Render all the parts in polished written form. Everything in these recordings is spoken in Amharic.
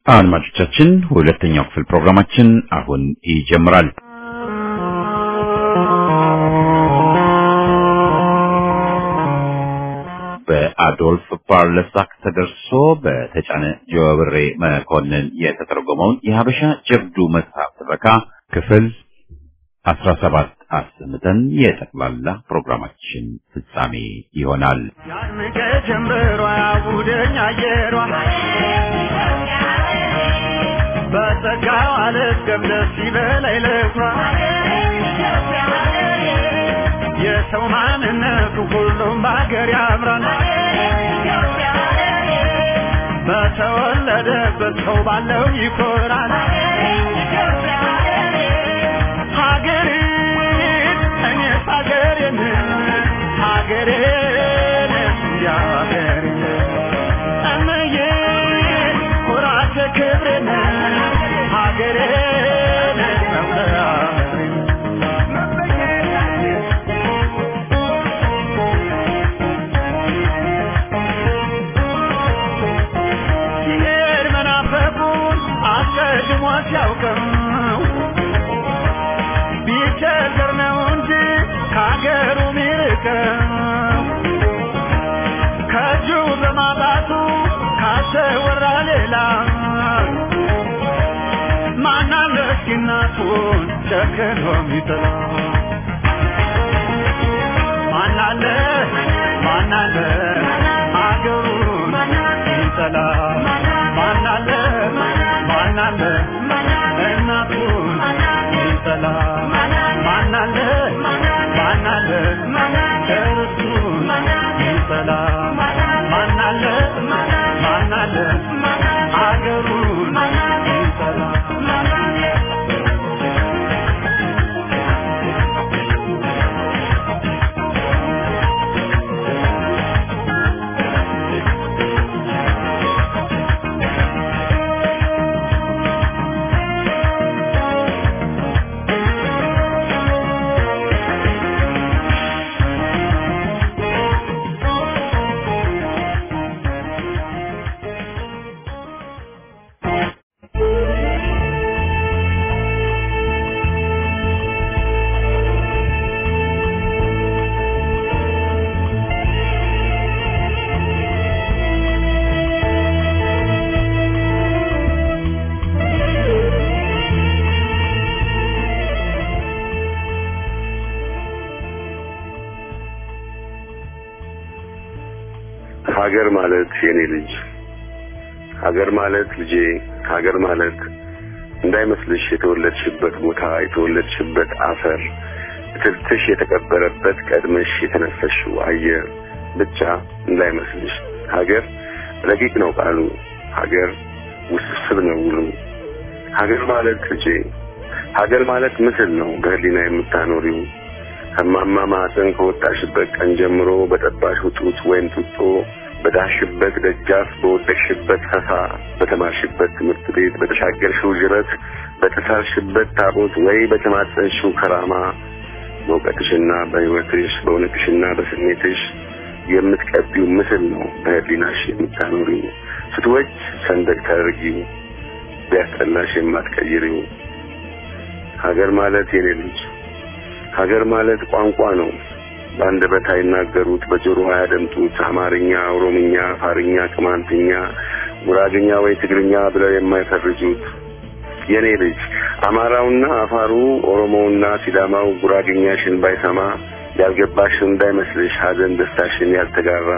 አድማጮቻችን ሁለተኛው ክፍል ፕሮግራማችን አሁን ይጀምራል። በአዶልፍ ፓርለሳክ ተደርሶ በተጫነ ጀዋብሬ መኮንን የተተረጎመውን የሀበሻ ጀብዱ መጽሐፍ ትረካ ክፍል 17 አሰምተን የጠቅላላ ፕሮግራማችን ፍጻሜ ይሆናል። ያንከ ጀምበሯ ያቡደኛ አየሯ በተጋው አለስከም ደስ ይበላይ ለኳ የሰው ማንነቱ ሁሉም ባገር ያምራል በተወለደበት ሰው ባለው ይኮራል ሀገሬ እኔ ሀገሬን ሀገሬን ያገሬን እመዬ ኩራቴ ክብሬን ሀገሬን መውለያሬን ሲሄድ መናፈቁን አስቀድሞት ያውቀው ቢቸገር ነው እንጂ ከሀገሩ ሚርቀው ከእጁ በማጣቱ ካሰወራ ሌላ ማናለ እስኪ እናቱን ጨክኖ ሚጥላ ማናለ አገሩን ሚጥላ ማናለ እናቱን ሚጥላ ማናለ እርሱን ሚጥላ ማናለ አገሩን ሚጥላ ሀገር ማለት የኔ ልጅ ሀገር ማለት ልጄ ሀገር ማለት እንዳይመስልሽ የተወለድሽበት ቦታ የተወለድሽበት አፈር ትልትሽ የተቀበረበት ቀድመሽ የተነፈሽው አየር ብቻ እንዳይመስልሽ ሀገር ረቂቅ ነው ቃሉ ሀገር ውስብስብ ነው ውሉ ሀገር ማለት ልጄ ሀገር ማለት ምስል ነው በህሊና የምታኖሪው ከማማ ማህፀን ከወጣሽበት ቀን ጀምሮ በጠባሽ ጡት ወይም ጡጦ በዳሽበት ደጃፍ በወደቅሽበት ፈሳ በተማርሽበት ትምህርት ቤት በተሻገርሽው ጅረት በተሳልሽበት ታቦት ወይ በተማጸንሽው ከራማ በእውቀትሽና በህይወትሽ በእውነትሽና በስሜትሽ የምትቀቢው ምስል ነው በህሊናሽ የምታኖሪው ስትወጪ ሰንደቅ ታደርጊው ቢያስጠላሽ የማትቀይሪው ሀገር ማለት የኔ ልጅ ሀገር ማለት ቋንቋ ነው በአንደበት አይናገሩት በጆሮ ያደምጡት አማርኛ ኦሮምኛ አፋርኛ ቅማንትኛ ጉራግኛ ወይ ትግርኛ ብለው የማይፈርጁት የኔ ልጅ አማራውና አፋሩ ኦሮሞውና ሲዳማው ጉራግኛሽን ባይሰማ ያልገባሽ እንዳይመስልሽ ሀዘን ደስታሽን ያልተጋራ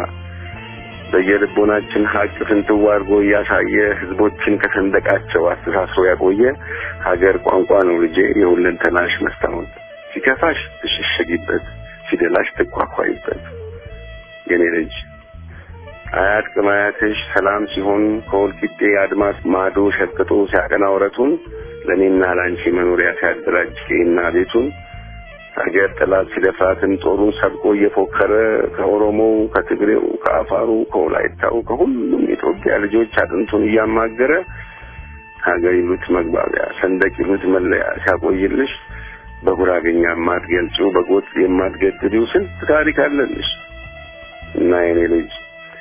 በየልቦናችን ሀቅ ፍንትው አድርጎ ያሳየ ህዝቦችን ከሰንደቃቸው አስተሳስሮ ያቆየ ሀገር ቋንቋ ነው ልጄ የሁለንተናሽ መስታወት ሲከፋሽ ትሽሽጊበት ሲደላሽ ተቋቋይበት የኔ ልጅ አያት ከማያትሽ ሰላም ሲሆን ከወልቂጤ አድማስ ማዶ ሸቅጦ ሲያቀናውረቱን ለኔና ላንቺ መኖሪያ ሲያደራጅና ቤቱን ሀገር ጠላት ሲደፋትን ጦሩን ሰብቆ እየፎከረ ከኦሮሞው ከትግሬው ከአፋሩ ከወላይታው ከሁሉም የኢትዮጵያ ልጆች አጥንቱን እያማገረ ሀገር ይሉት መግባቢያ ሰንደቅ ይሉት መለያ ሲያቆይልሽ በጉራገኛ ማትገልጹ በጎጥ የማትገድዲው ስንት ታሪክ አለልሽ እና የኔ ልጅ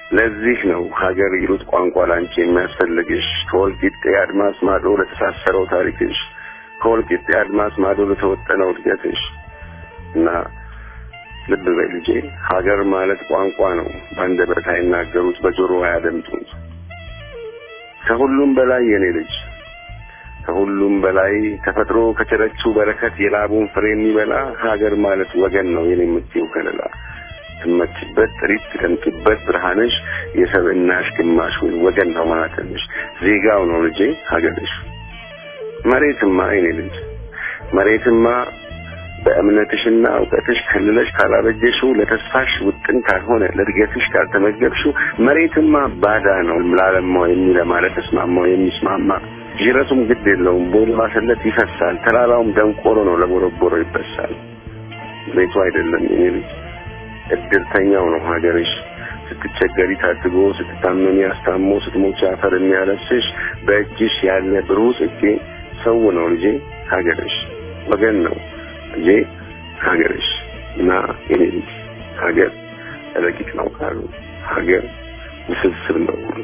ለዚህ ነው ሀገር ይሉት ቋንቋ ላንቺ የሚያስፈልግሽ ከወልቂጤ አድማስ ማዶ ለተሳሰረው ታሪክሽ ከወልቂጤ አድማስ ማዶ ለተወጠነው እድገትሽ እና ልብ በይ ልጄ ሀገር ማለት ቋንቋ ነው ባንደበት አይናገሩት በጆሮ አያደምጡት ከሁሉም በላይ የኔ ልጅ ከሁሉም በላይ ተፈጥሮ ከቸረችው በረከት የላቡን ፍሬ የሚበላ ሀገር ማለት ወገን ነው የኔ የምትይው ከለላ ትመችበት ጥሪት ትደምቂበት ብርሃንሽ የሰብናሽ ግማሽ ወገን ነው ማለትሽ ዜጋው ነው ልጄ ሀገርሽ መሬትማ የኔ ልጅ መሬትማ በእምነትሽና ዕውቀትሽ ከልለሽ ካላበጀሽው ለተስፋሽ ውጥን ካልሆነ ለድገትሽ ካልተመገብሽው መሬትማ ባዳ ነው ላለማው የሚለማለት ተስማማው የሚስማማ ጅረቱም ግድ የለውም ቦል ማሰለት ይፈሳል ተራራውም ደንቆሮ ነው ለቦረቦሮ ይፈሳል መሬቱ አይደለም የኔ ልጅ እድልተኛው ነው ሀገርሽ ስትቸገሪ ታድጎ ስትታመሚ አስታሞ ስትሞቺ አፈር የሚያለስሽ በእጅሽ ያለ ብሩህ ጽጌ ሰው ነው ልጄ ሀገርሽ ወገን ነው ልጄ ሀገርሽ እና የኔ ልጅ ሀገር ረቂቅ ነው ካሉ ሀገር ውስብስብ ነው ሁሉ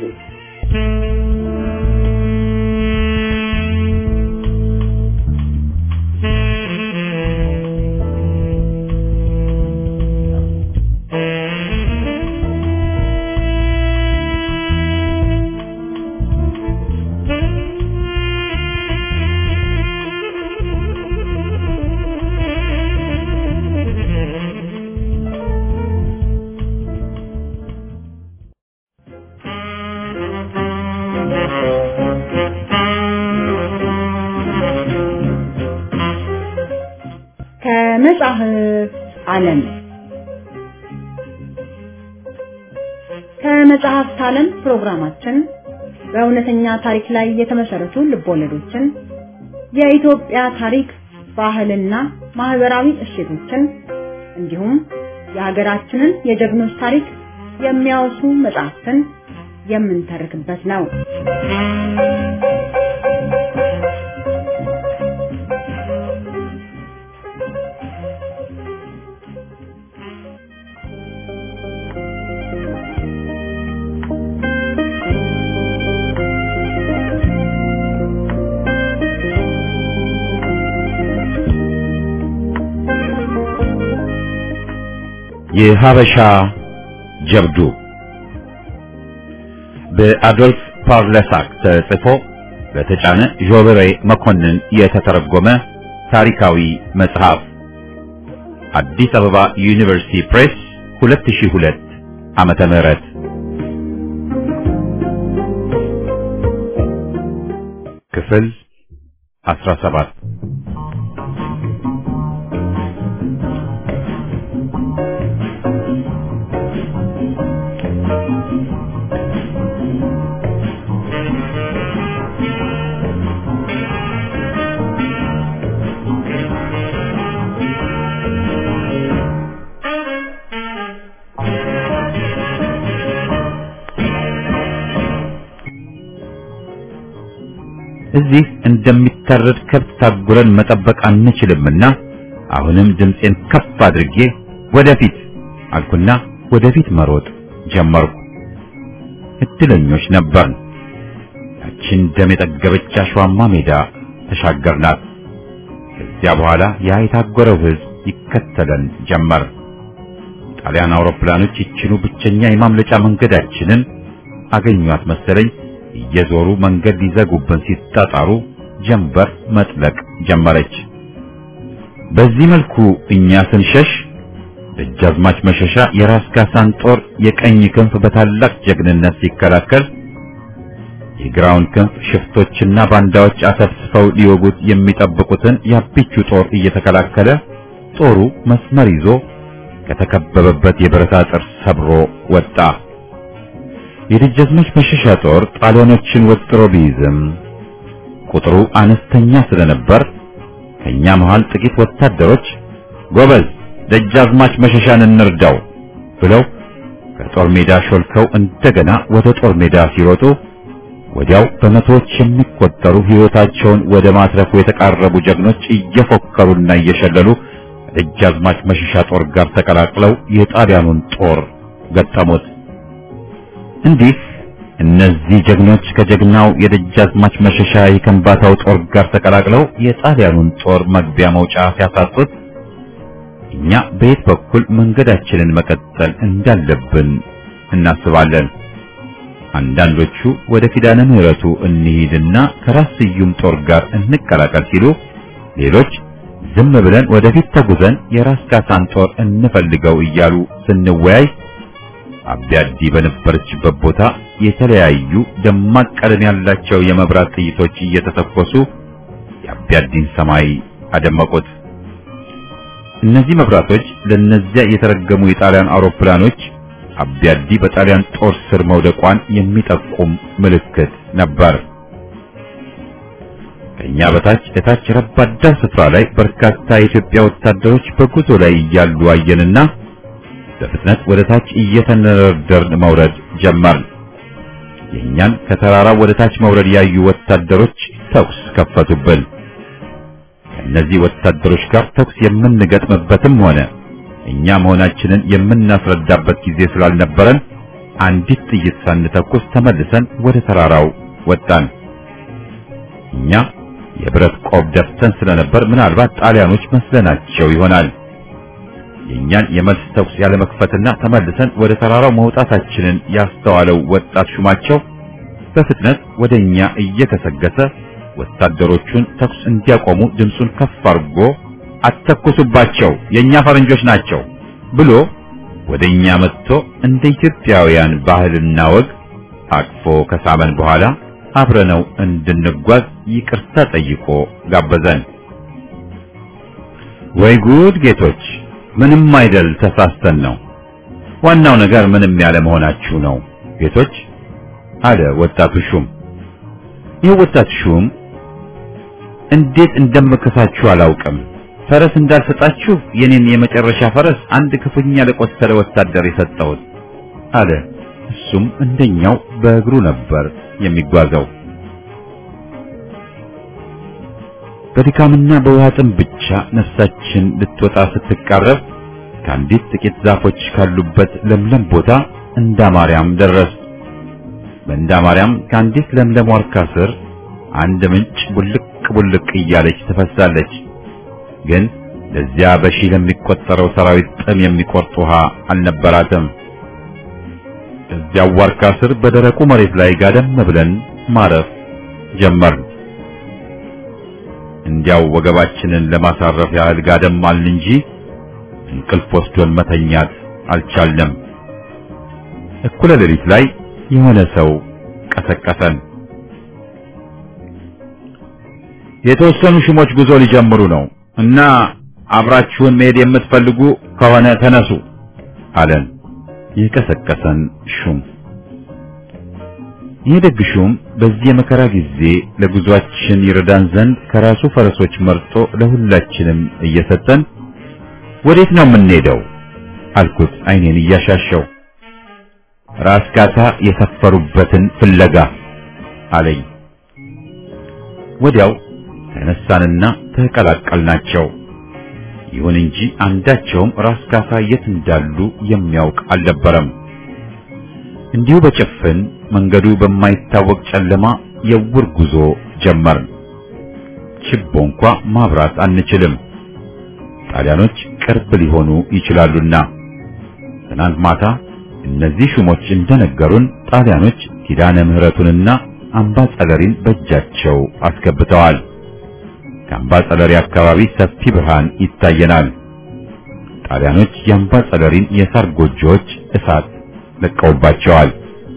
ዓለም ከመጽሐፍት ዓለም ፕሮግራማችን በእውነተኛ ታሪክ ላይ የተመሰረቱ ልቦለዶችን የኢትዮጵያ ታሪክ ባህልና ማህበራዊ እሴቶችን እንዲሁም የሀገራችንን የጀግኖች ታሪክ የሚያወሱ መጽሐፍትን የምንተርክበት ነው። የሀበሻ ጀብዱ በአዶልፍ ፓርለሳክ ተጽፎ በተጫነ ጆበሬ መኮንን የተተረጎመ ታሪካዊ መጽሐፍ አዲስ አበባ ዩኒቨርሲቲ ፕሬስ 2002 ዓመተ ምህረት ክፍል 17 እዚህ እንደሚታረድ ከብት ታጉረን መጠበቅ አንችልምና አሁንም ድምጼን ከፍ አድርጌ ወደፊት አልኩና ወደፊት መሮጥ ጀመርኩ። እድለኞች ነበርን። ያችን ደም የጠገበች አሸዋማ ሜዳ ተሻገርናት። ከዚያ በኋላ ያ የታጎረው ሕዝብ ይከተለን ጀመር። ጣሊያን አውሮፕላኖች ይችኑ ብቸኛ የማምለጫ መንገዳችንን አገኟት መሰለኝ። እየዞሩ መንገድ ሊዘጉብን ሲጣጣሩ ጀንበር መጥለቅ ጀመረች። በዚህ መልኩ እኛ ስንሸሽ ደጃዝማች መሸሻ የራስ ካሳን ጦር የቀኝ ክንፍ በታላቅ ጀግንነት ሲከላከል የግራውን ክንፍ ሽፍቶችና ባንዳዎች አሰፍስፈው ሊወጉት የሚጠብቁትን የአቢቹ ጦር እየተከላከለ ጦሩ መስመር ይዞ ከተከበበበት የብረት አጥር ሰብሮ ወጣ። የደጃዝማች መሸሻ ጦር ጣሊያኖችን ወጥሮ ቢይዝም ቁጥሩ አነስተኛ ስለነበር ከኛ መሃል ጥቂት ወታደሮች ጎበዝ ደጃዝማች መሸሻን እንርዳው ብለው ከጦር ሜዳ ሾልከው እንደገና ወደ ጦር ሜዳ ሲሮጡ ወዲያው በመቶዎች የሚቆጠሩ ሕይወታቸውን ወደ ማትረፉ የተቃረቡ ጀግኖች እየፎከሩና እየሸለሉ ደጃዝማች መሸሻ ጦር ጋር ተቀላቅለው የጣሊያኑን ጦር ገጠሙት። እንዲህ እነዚህ ጀግኖች ከጀግናው የደጃዝማች መሸሻ የከምባታው ጦር ጋር ተቀላቅለው የጣሊያኑን ጦር መግቢያ መውጫ ሲያሳጡት እኛ በየት በኩል መንገዳችንን መቀጠል እንዳለብን እናስባለን። አንዳንዶቹ ወደ ኪዳነ ምህረቱ እንሂድና ከራስ ስዩም ጦር ጋር እንቀላቀል ሲሉ፣ ሌሎች ዝም ብለን ወደፊት ተጉዘን የራስ ካሳን ጦር እንፈልገው እያሉ ስንወያይ አብያዲ በነበረችበት ቦታ የተለያዩ ደማቅ ቀለም ያላቸው የመብራት ጥይቶች እየተተኮሱ የአብያዲን ሰማይ አደመቁት። እነዚህ መብራቶች ለነዚያ የተረገሙ የጣሊያን አውሮፕላኖች አብያዲ በጣሊያን ጦር ስር መውደቋን የሚጠቁም ምልክት ነበር። ከኛ እታች ረባዳ ስፍራ ላይ በርካታ የኢትዮጵያ ወታደሮች በጉዞ ላይ እያሉ አየንና በፍጥነት ወደ ታች እየተነረደርን መውረድ ጀመርን። የኛን ከተራራው ወደ ታች መውረድ ያዩ ወታደሮች ተኩስ ከፈቱብን። ከእነዚህ ወታደሮች ጋር ተኩስ የምንገጥምበትም ሆነ እኛ መሆናችንን የምናስረዳበት ጊዜ ስላልነበረን አንዲት ጥይት ሳንተኩስ ተመልሰን ወደ ተራራው ወጣን። እኛ የብረት ቆብ ደፍተን ስለነበር ምናልባት ጣሊያኖች መስለናቸው ይሆናል። የኛን የመልስ ተኩስ ያለ መክፈትና ተመልሰን ወደ ተራራው መውጣታችንን ያስተዋለው ወጣት ሹማቸው በፍጥነት ወደኛ እየከሰገሰ ወታደሮቹን ተኩስ እንዲያቆሙ ድምፁን ከፍ አድርጎ አተኩሱባቸው፣ የኛ ፈረንጆች ናቸው ብሎ ወደኛ መጥቶ እንደ ኢትዮጵያውያን ባህልና ወግ አቅፎ ከሳመን በኋላ አብረነው እንድንጓዝ ይቅርታ ጠይቆ ጋበዘን። ወይ ጉድ ጌቶች! ምንም አይደል፣ ተሳስተን ነው። ዋናው ነገር ምንም ያለ መሆናችሁ ነው ጌቶች አለ ወጣቱ ሹም። ይህ ወጣት ሹም እንዴት እንደምከሳችሁ አላውቅም። ፈረስ እንዳልሰጣችሁ የኔን የመጨረሻ ፈረስ አንድ ክፉኛ ለቆሰለ ወታደር የሰጠሁት አለ። እሱም እንደኛው በእግሩ ነበር የሚጓዘው። በድካምና በውሃ ጥም ብቻ ነፍሳችን ልትወጣ ስትቃረብ ከአንዲት ጥቂት ዛፎች ካሉበት ለምለም ቦታ እንዳ ማርያም ደረስ። በእንዳ ማርያም ከአንዲት ለምለም ዋርካ ስር አንድ ምንጭ ቡልቅ ቡልቅ እያለች ትፈሳለች። ግን ለዚያ በሺህ ለሚቆጠረው ሰራዊት ጥም የሚቆርጥ ውሃ አልነበራትም። እዚያው ዋርካ ስር በደረቁ መሬት ላይ ጋደም ብለን ማረፍ ጀመርን። እንዲያው ወገባችንን ለማሳረፍ ያህል ጋደም አልን እንጂ እንቅልፍ ወስዶን መተኛት አልቻልንም። እኩለ ሌሊት ላይ የሆነ ሰው ቀሰቀሰን። የተወሰኑ ሹሞች ጉዞ ሊጀምሩ ነው እና አብራችሁን መሄድ የምትፈልጉ ከሆነ ተነሱ አለን የቀሰቀሰን ሹም። ይህ ደግ ሹም በዚህ የመከራ ጊዜ ለጉዟችን ይረዳን ዘንድ ከራሱ ፈረሶች መርጦ ለሁላችንም እየሰጠን ወዴት ነው የምንሄደው አልኩት አይኔን እያሻሸው። ራስ ካሳ የሰፈሩበትን ፍለጋ አለኝ። ወዲያው ተነሳንና ተቀላቀልናቸው። ይሁን እንጂ አንዳቸውም ራስ ካሳ የት እንዳሉ የሚያውቅ አልነበረም። እንዲሁ በጭፍን መንገዱ በማይታወቅ ጨለማ የውር ጉዞ ጀመርን። ችቦ እንኳ ማብራት አንችልም፣ ጣሊያኖች ቅርብ ሊሆኑ ይችላሉና። ትናንት ማታ እነዚህ ሹሞች እንደነገሩን ጣሊያኖች ኪዳነ ምህረቱንና አምባ ጸለሪን በእጃቸው አስገብተዋል። ከአምባ ጸለሪ አካባቢ ሰፊ ብርሃን ይታየናል። ጣሊያኖች የአምባ ጸለሪን የሳር ጎጆዎች እሳት ለቀውባቸዋል።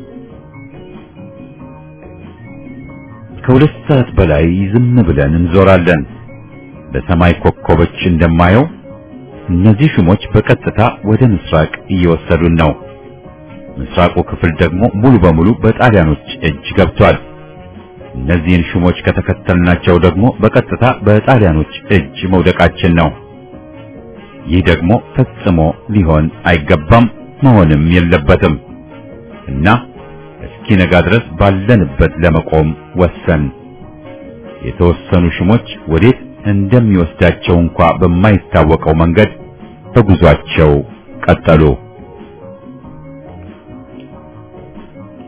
ከሁለት ሰዓት በላይ ዝም ብለን እንዞራለን። በሰማይ ኮከቦች እንደማየው እነዚህ ሹሞች በቀጥታ ወደ ምስራቅ እየወሰዱን ነው። ምስራቁ ክፍል ደግሞ ሙሉ በሙሉ በጣሊያኖች እጅ ገብቷል። እነዚህን ሹሞች ከተከተልናቸው ደግሞ በቀጥታ በጣሊያኖች እጅ መውደቃችን ነው። ይህ ደግሞ ፈጽሞ ሊሆን አይገባም፣ መሆንም የለበትም እና እስኪነጋ ድረስ ባለንበት ለመቆም ወሰን። የተወሰኑ ሹሞች ወዴት እንደሚወስዳቸው እንኳ በማይታወቀው መንገድ በጉዟቸው ቀጠሉ።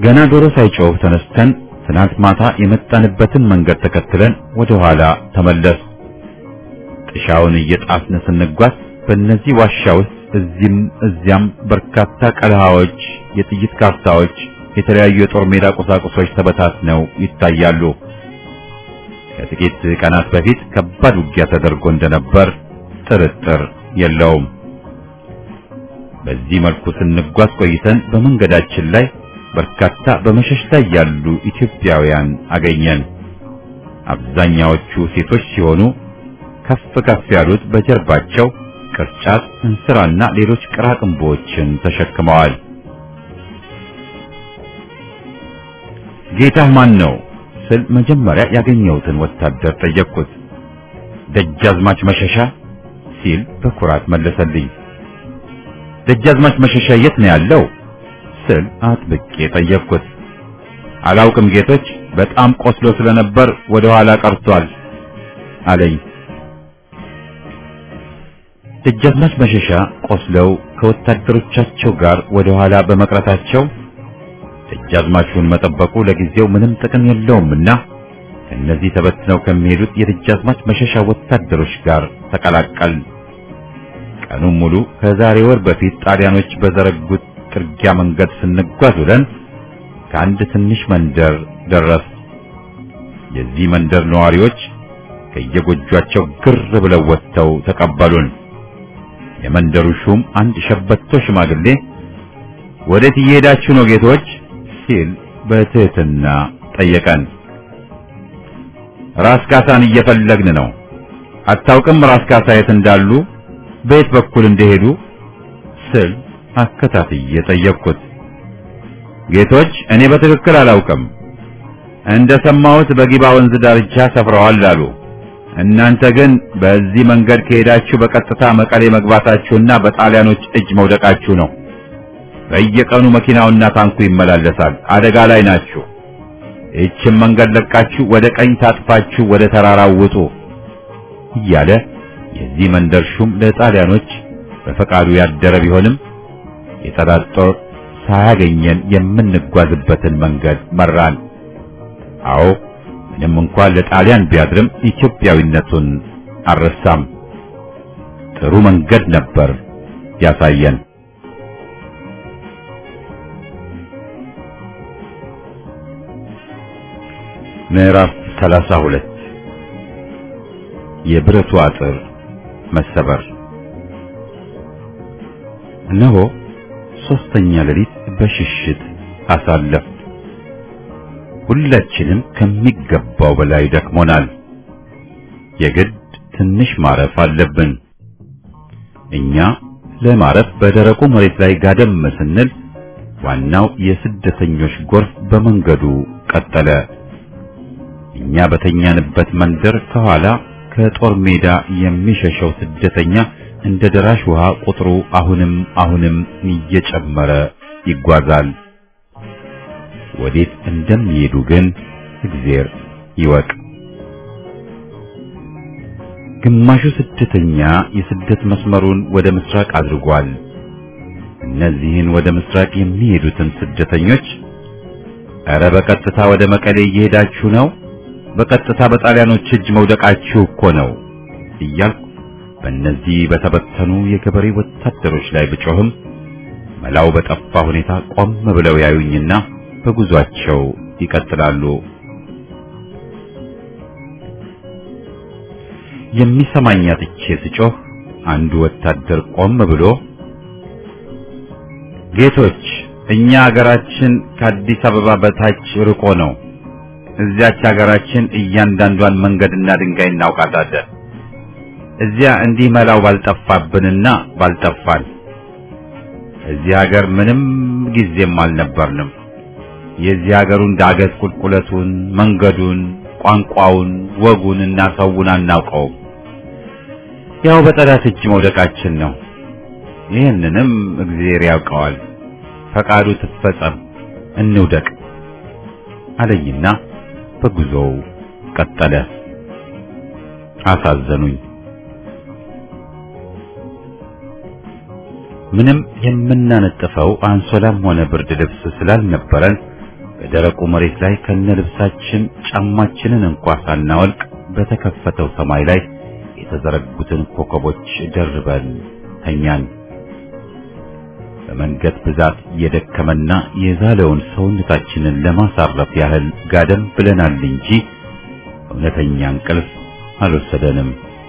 ገና ዶሮ ሳይጮህ ተነስተን ትናንት ማታ የመጣንበትን መንገድ ተከትለን ወደ ኋላ ተመለስ። ጥሻውን እየጣስን ስንጓዝ በእነዚህ ዋሻ ውስጥ እዚህም እዚያም በርካታ ቀለሃዎች፣ የጥይት ካርታዎች፣ የተለያዩ የጦር ሜዳ ቁሳቁሶች ተበታትነው ይታያሉ። ከጥቂት ቀናት በፊት ከባድ ውጊያ ተደርጎ እንደነበር ጥርጥር የለውም። በዚህ መልኩ ስንጓዝ ቆይተን በመንገዳችን ላይ በርካታ በመሸሽ ላይ ያሉ ኢትዮጵያውያን አገኘን። አብዛኛዎቹ ሴቶች ሲሆኑ ከፍ ከፍ ያሉት በጀርባቸው ቅርጫት፣ እንስራና ሌሎች ቅራቅንቦችን ተሸክመዋል። ጌታህ ማን ነው ስል መጀመሪያ ያገኘሁትን ወታደር ጠየቅኩት። ደጃዝማች መሸሻ ሲል በኩራት መለሰልኝ። ደጃዝማች መሸሻ የት ነው ያለው ስል አጥብቄ ጠየቅኩት። አላውቅም ጌቶች፣ በጣም ቆስሎ ስለነበር ወደ ኋላ ቀርቷል አለኝ። ደጃዝማች መሸሻ ቆስለው ከወታደሮቻቸው ጋር ወደ ኋላ በመቅረታቸው ደጃዝማቹን መጠበቁ ለጊዜው ምንም ጥቅም የለውምና ከነዚህ ተበትነው ከሚሄዱት የደጃዝማች መሸሻ ወታደሮች ጋር ተቀላቀል። ቀኑን ሙሉ ከዛሬ ወር በፊት ጣሊያኖች በዘረጉት ጥርጊያ መንገድ ስንጓዝ ብለን ከአንድ ትንሽ መንደር ደረስ። የዚህ መንደር ነዋሪዎች ከየጎጇቸው ግር ብለው ወጥተው ተቀበሉን። የመንደሩ ሹም አንድ ሸበቶ ሽማግሌ ወዴት እየሄዳችሁ ነው ጌቶች ሲል በትህትና ጠየቀን። ራስ ካሳን እየፈለግን ነው። አታውቅም ራስ ካሳ የት እንዳሉ፣ በየት በኩል እንደሄዱ ስል አከታትዬ ጠየቅኩት። ጌቶች እኔ በትክክል አላውቅም፣ እንደሰማሁት በጊባ ወንዝ ዳርቻ ሰፍረዋል አሉ። እናንተ ግን በዚህ መንገድ ከሄዳችሁ በቀጥታ መቀሌ መግባታችሁና በጣሊያኖች እጅ መውደቃችሁ ነው። በየቀኑ መኪናውና ታንኩ ይመላለሳል። አደጋ ላይ ናችሁ። ይህችን መንገድ ለቃችሁ ወደ ቀኝ ታጥፋችሁ ወደ ተራራው ውጡ እያለ የዚህ መንደር ሹም ለጣሊያኖች በፈቃዱ ያደረ ቢሆንም የጠላት ጦር ሳያገኘን የምንጓዝበትን መንገድ መራን። አዎ ምንም እንኳን ለጣሊያን ቢያድርም ኢትዮጵያዊነቱን አልረሳም። ጥሩ መንገድ ነበር ያሳየን። ምዕራፍ 32 የብረቱ አጥር መሰበር። እነሆ ሶስተኛ ሌሊት በሽሽት አሳለፍ። ሁላችንም ከሚገባው በላይ ደክሞናል። የግድ ትንሽ ማረፍ አለብን። እኛ ለማረፍ በደረቁ መሬት ላይ ጋደም ስንል ዋናው የስደተኞች ጎርፍ በመንገዱ ቀጠለ። እኛ በተኛንበት መንደር ከኋላ ከጦር ሜዳ የሚሸሸው ስደተኛ እንደ ደራሽ ውሃ ቁጥሩ አሁንም እየጨመረ ይጓዛል። ወዴት እንደሚሄዱ ግን እግዚአብሔር ይወቅ። ግማሹ ስደተኛ የስደት መስመሩን ወደ ምስራቅ አድርጓል። እነዚህን ወደ ምስራቅ የሚሄዱትን ስደተኞች ኧረ በቀጥታ ወደ መቀሌ እየሄዳችሁ ነው፣ በቀጥታ በጣሊያኖች እጅ መውደቃችሁ እኮ ነው እያልኩ በእነዚህ በተበተኑ የገበሬ ወታደሮች ላይ ብጮህም መላው በጠፋ ሁኔታ ቆም ብለው ያዩኝና በጉዟቸው ይቀጥላሉ። የሚሰማኝ አጥቼ ስጮህ አንዱ ወታደር ቆም ብሎ ጌቶች፣ እኛ ሀገራችን ከአዲስ አበባ በታች ርቆ ነው። እዚያች ሀገራችን እያንዳንዷን መንገድና ድንጋይ እናውቃታለን። እዚያ እንዲህ መላው ባልጠፋብንና ባልጠፋን። እዚህ ሀገር ምንም ጊዜም አልነበርንም። የዚህ ሀገሩን ዳገት ቁልቁለቱን፣ መንገዱን፣ ቋንቋውን፣ ወጉንና ሰውን አናውቀውም። ያው በጠላት እጅ መውደቃችን ነው። ይህንንም እግዚአብሔር ያውቀዋል። ፈቃዱ ትፈጸም፣ እንውደቅ አለኝና በጉዞው ቀጠለ። አሳዘኑኝ። ምንም የምናነጥፈው አንሶላም ሆነ ብርድ ልብስ ስላልነበረን በደረቁ መሬት ላይ ከነልብሳችን ጫማችንን እንኳን ሳናወልቅ በተከፈተው ሰማይ ላይ የተዘረጉትን ኮከቦች ደርበን ተኛን። በመንገድ ብዛት የደከመና የዛለውን ሰውነታችንን ለማሳረፍ ያህል ጋደም ብለናል እንጂ እውነተኛ እንቅልፍ አልወሰደንም።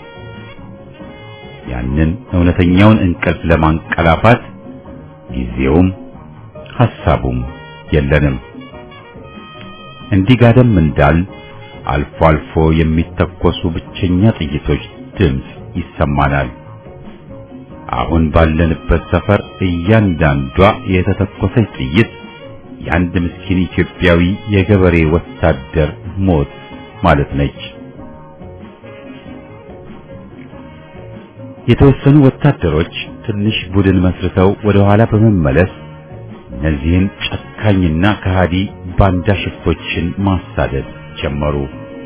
ያንን እውነተኛውን እንቅልፍ ለማንቀላፋት ጊዜውም ሐሳቡም የለንም። እንዲህ ጋደም እንዳል አልፎ አልፎ የሚተኮሱ ብቸኛ ጥይቶች ድምፅ ይሰማናል። አሁን ባለንበት ሰፈር እያንዳንዷ የተተኮሰች ጥይት የአንድ ምስኪን ኢትዮጵያዊ የገበሬ ወታደር ሞት ማለት ነች። የተወሰኑ ወታደሮች ትንሽ ቡድን መስርተው ወደ ኋላ በመመለስ እነዚህን ጨካኝና ከሃዲ ባንዳ ሽፍቶችን ማሳደድ ጀመሩ።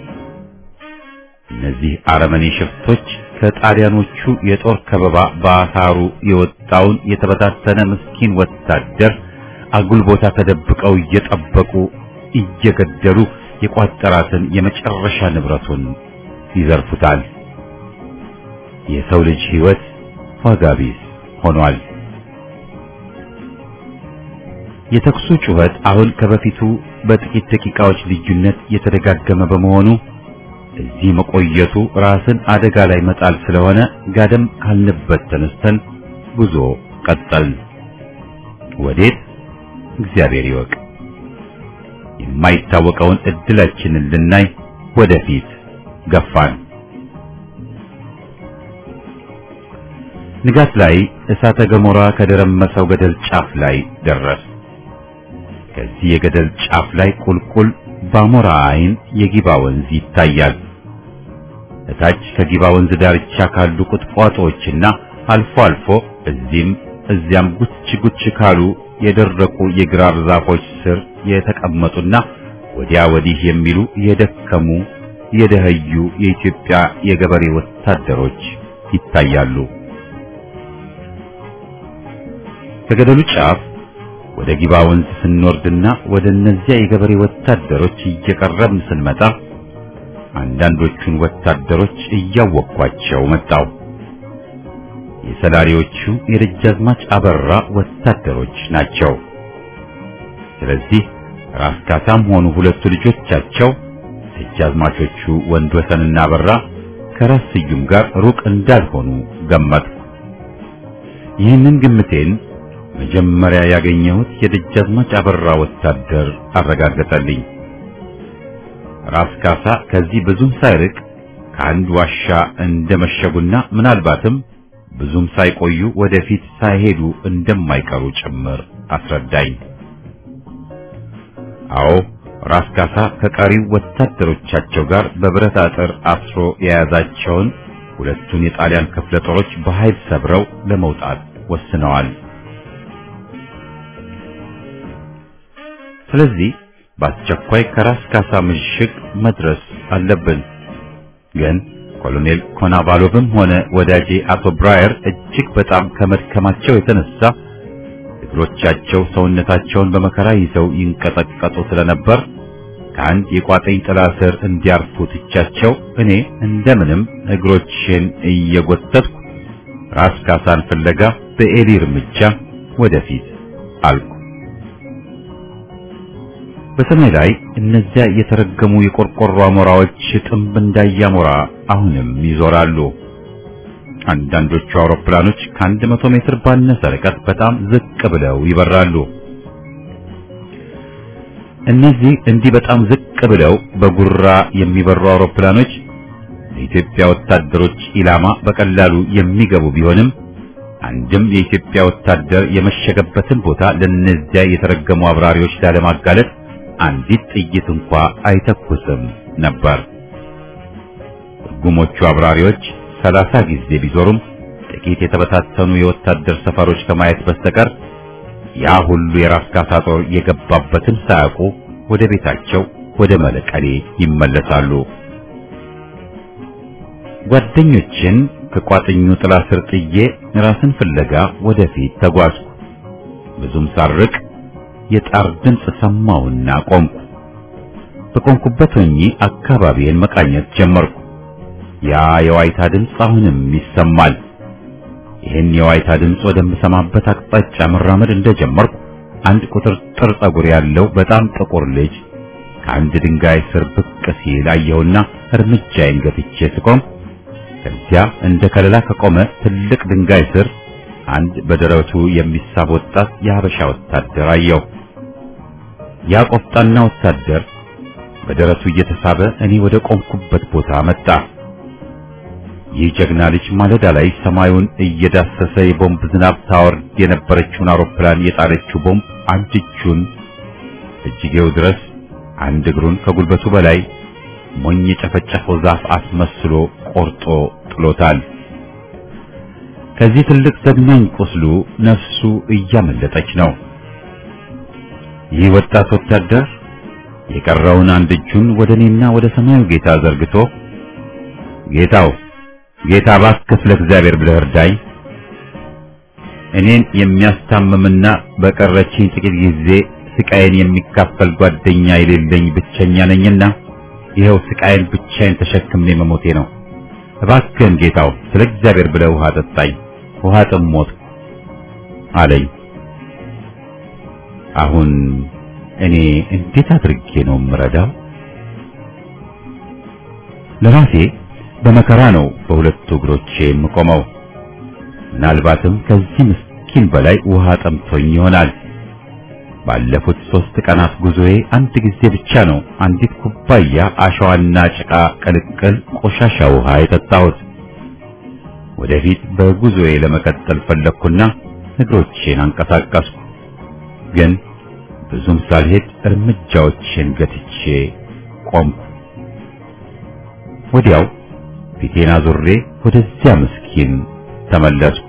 እነዚህ አረመኔ ሽፍቶች ከጣሊያኖቹ የጦር ከበባ ባሳሩ የወጣውን የተበታተነ ምስኪን ወታደር አጉል ቦታ ተደብቀው እየጠበቁ እየገደሉ የቋጠራትን የመጨረሻ ንብረቱን ይዘርፉታል። የሰው ልጅ ሕይወት ዋጋ ቢስ ሆኗል። የተኩሱ ጩኸት አሁን ከበፊቱ በጥቂት ደቂቃዎች ልዩነት የተደጋገመ በመሆኑ እዚህ መቆየቱ ራስን አደጋ ላይ መጣል ስለሆነ ጋደም ካልንበት ተነስተን ጉዞ ቀጠል። ወዴት? እግዚአብሔር ይወቅ። የማይታወቀውን እድላችንን ልናይ ወደፊት ገፋን። ንጋት ላይ እሳተ ገሞራ ከደረመሰው ገደል ጫፍ ላይ ደረስ። ከዚህ የገደል ጫፍ ላይ ቁልቁል ባሞራ አይን የጊባ ወንዝ ይታያል። እታች ከጊባ ወንዝ ዳርቻ ካሉ ቁጥቋጦዎችና አልፎ አልፎ እዚህም እዚያም ጉች ጉች ካሉ የደረቁ የግራር ዛፎች ስር የተቀመጡና ወዲያ ወዲህ የሚሉ የደከሙ የደህዩ የኢትዮጵያ የገበሬ ወታደሮች ይታያሉ። ከገደሉ ጫፍ ወደ ጊባ ወንዝ ስንወርድና ወደ እነዚያ የገበሬ ወታደሮች እየቀረብን ስንመጣ አንዳንዶቹን ወታደሮች እያወቅኳቸው መጣው። የሰላሪዎቹ የደጃዝማች አበራ ወታደሮች ናቸው። ስለዚህ ራስ ካሳም ሆኑ ሁለቱ ልጆቻቸው ደጃዝማቾቹ ወንድወሰንና አበራ ከራስ ስዩም ጋር ሩቅ እንዳልሆኑ ገመትኩ። ይህንን ግምቴን መጀመሪያ ያገኘሁት የደጃዝማች አበራ ወታደር አረጋገጠልኝ። ራስ ካሳ ከዚህ ብዙም ሳይርቅ ከአንድ ዋሻ እንደመሸጉና ምናልባትም ብዙም ሳይቆዩ ወደፊት ሳይሄዱ እንደማይቀሩ ጭምር አስረዳኝ። አዎ ራስ ካሳ ከቀሪው ወታደሮቻቸው ጋር በብረት አጥር አስሮ የያዛቸውን ሁለቱን የጣሊያን ክፍለ ጦሮች በኃይል ሰብረው ለመውጣት ወስነዋል። ስለዚህ በአስቸኳይ ከራስ ካሳ ምሽግ መድረስ አለብን። ግን ኮሎኔል ኮናቫሎቭም ሆነ ወዳጄ አቶ ብራየር እጅግ በጣም ከመድከማቸው የተነሳ እግሮቻቸው ሰውነታቸውን በመከራ ይዘው ይንቀጠቀጡ ስለነበር ከአንድ የቋጠኝ ጥላ ስር እንዲያርፉ ትቻቸው እኔ እንደምንም እግሮቼን እየጎተትኩ ራስ ካሳን ፍለጋ በኤሊ እርምጃ ወደፊት አልኩ። በሰማይ ላይ እነዚያ የተረገሙ የቆርቆሮ አሞራዎች ጥንብ እንዳያሞራ አሁንም ይዞራሉ። አንዳንዶቹ አውሮፕላኖች ከ100 ሜትር ባነሰ ርቀት በጣም ዝቅ ብለው ይበራሉ። እነዚህ እንዲህ በጣም ዝቅ ብለው በጉራ የሚበሩ አውሮፕላኖች የኢትዮጵያ ወታደሮች ኢላማ በቀላሉ የሚገቡ ቢሆንም አንድም የኢትዮጵያ ወታደር የመሸገበትን ቦታ ለነዚያ የተረገሙ አብራሪዎች ላለማጋለጥ አንዲት ጥይት እንኳ አይተኩስም ነበር። ጉሞቹ አብራሪዎች 30 ጊዜ ቢዞሩም ጥቂት የተበታተኑ የወታደር ሰፈሮች ከማየት በስተቀር ያ ሁሉ የራስ ካሳ ጦር የገባበትን ሳያውቁ ወደ ቤታቸው ወደ መለቀሌ ይመለሳሉ። ጓደኞችን ከቋጥኙ ጥላ ስር ጥዬ ራስን ፍለጋ ወደፊት ተጓዝኩ። ብዙም ሳርቅ የጣር ድምፅ ሰማሁና ቆምኩ። በቆምኩበት ሆኜ አካባቢዬን መቃኘት ጀመርኩ። ያ የዋይታ ድምፅ አሁንም ይሰማል። ይህን የዋይታ ድምፅ ወደምሰማበት አቅጣጫ መራመድ እንደጀመርኩ አንድ ቁጥርጥር ጸጉር ያለው በጣም ጥቁር ልጅ ከአንድ ድንጋይ ስር ብቅ ሲል አየሁና እርምጃዬን ገፍቼ ስቆም ከዚያ እንደ ከለላ ከቆመ ትልቅ ድንጋይ ስር አንድ በደረቱ የሚሳብ ወጣት የሀበሻ ወታደር አየሁ። ያ ቆፍጣና ወታደር በደረቱ እየተሳበ እኔ ወደ ቆምኩበት ቦታ መጣ። ይህ ጀግና ልጅ ማለዳ ላይ ሰማዩን እየዳሰሰ የቦምብ ዝናብ ታወርድ የነበረችውን አውሮፕላን የጣለችው ቦምብ አንድ እጁን እጅጌው ድረስ አንድ እግሩን ከጉልበቱ በላይ ሞኝ የጨፈጨፈው ዛፍ አስመስሎ ቆርጦ ጥሎታል። ከዚህ ትልቅ ዘግናኝ ቁስሉ ነፍሱ እያመለጠች ነው። ይህ ወጣት ወታደር የቀረውን አንድ እጁን ወደ እኔና ወደ ሰማዩ ጌታ ዘርግቶ ጌታ እባክህ ስለ እግዚአብሔር ብለህ እርዳኝ፣ እኔን የሚያስታምምና በቀረችኝ ጥቂት ጊዜ ስቃይን የሚካፈል ጓደኛ የሌለኝ ብቸኛ ነኝና ይኸው ስቃይን ብቻዬን ተሸክሜ መሞቴ ነው። እባክህን ጌታው ስለ እግዚአብሔር ብለህ ውሃ ጠጣኝ፣ ውሃ ጥሞት አለኝ። አሁን እኔ እንዴት አድርጌ ነው የምረዳው? ለራሴ በመከራ ነው በሁለቱ እግሮቼ የምቆመው። ምናልባትም ከዚህ ምስኪን በላይ ውሃ ጠምቶኝ ይሆናል። ባለፉት 3 ቀናት ጉዞዬ አንድ ጊዜ ብቻ ነው አንዲት ኩባያ አሸዋና ጭቃ ቅልቅል ቆሻሻ ውሃ የጠጣሁት። ወደፊት በጉዞዬ ለመቀጠል ፈለኩና እግሮቼን አንቀሳቀስኩ። ግን ብዙም ሳልሄድ እርምጃዎቼን ገትቼ ቆምኩ። ወዲያው ፊቴን አዙሬ ወደዚያ ምስኪን ተመለስኩ።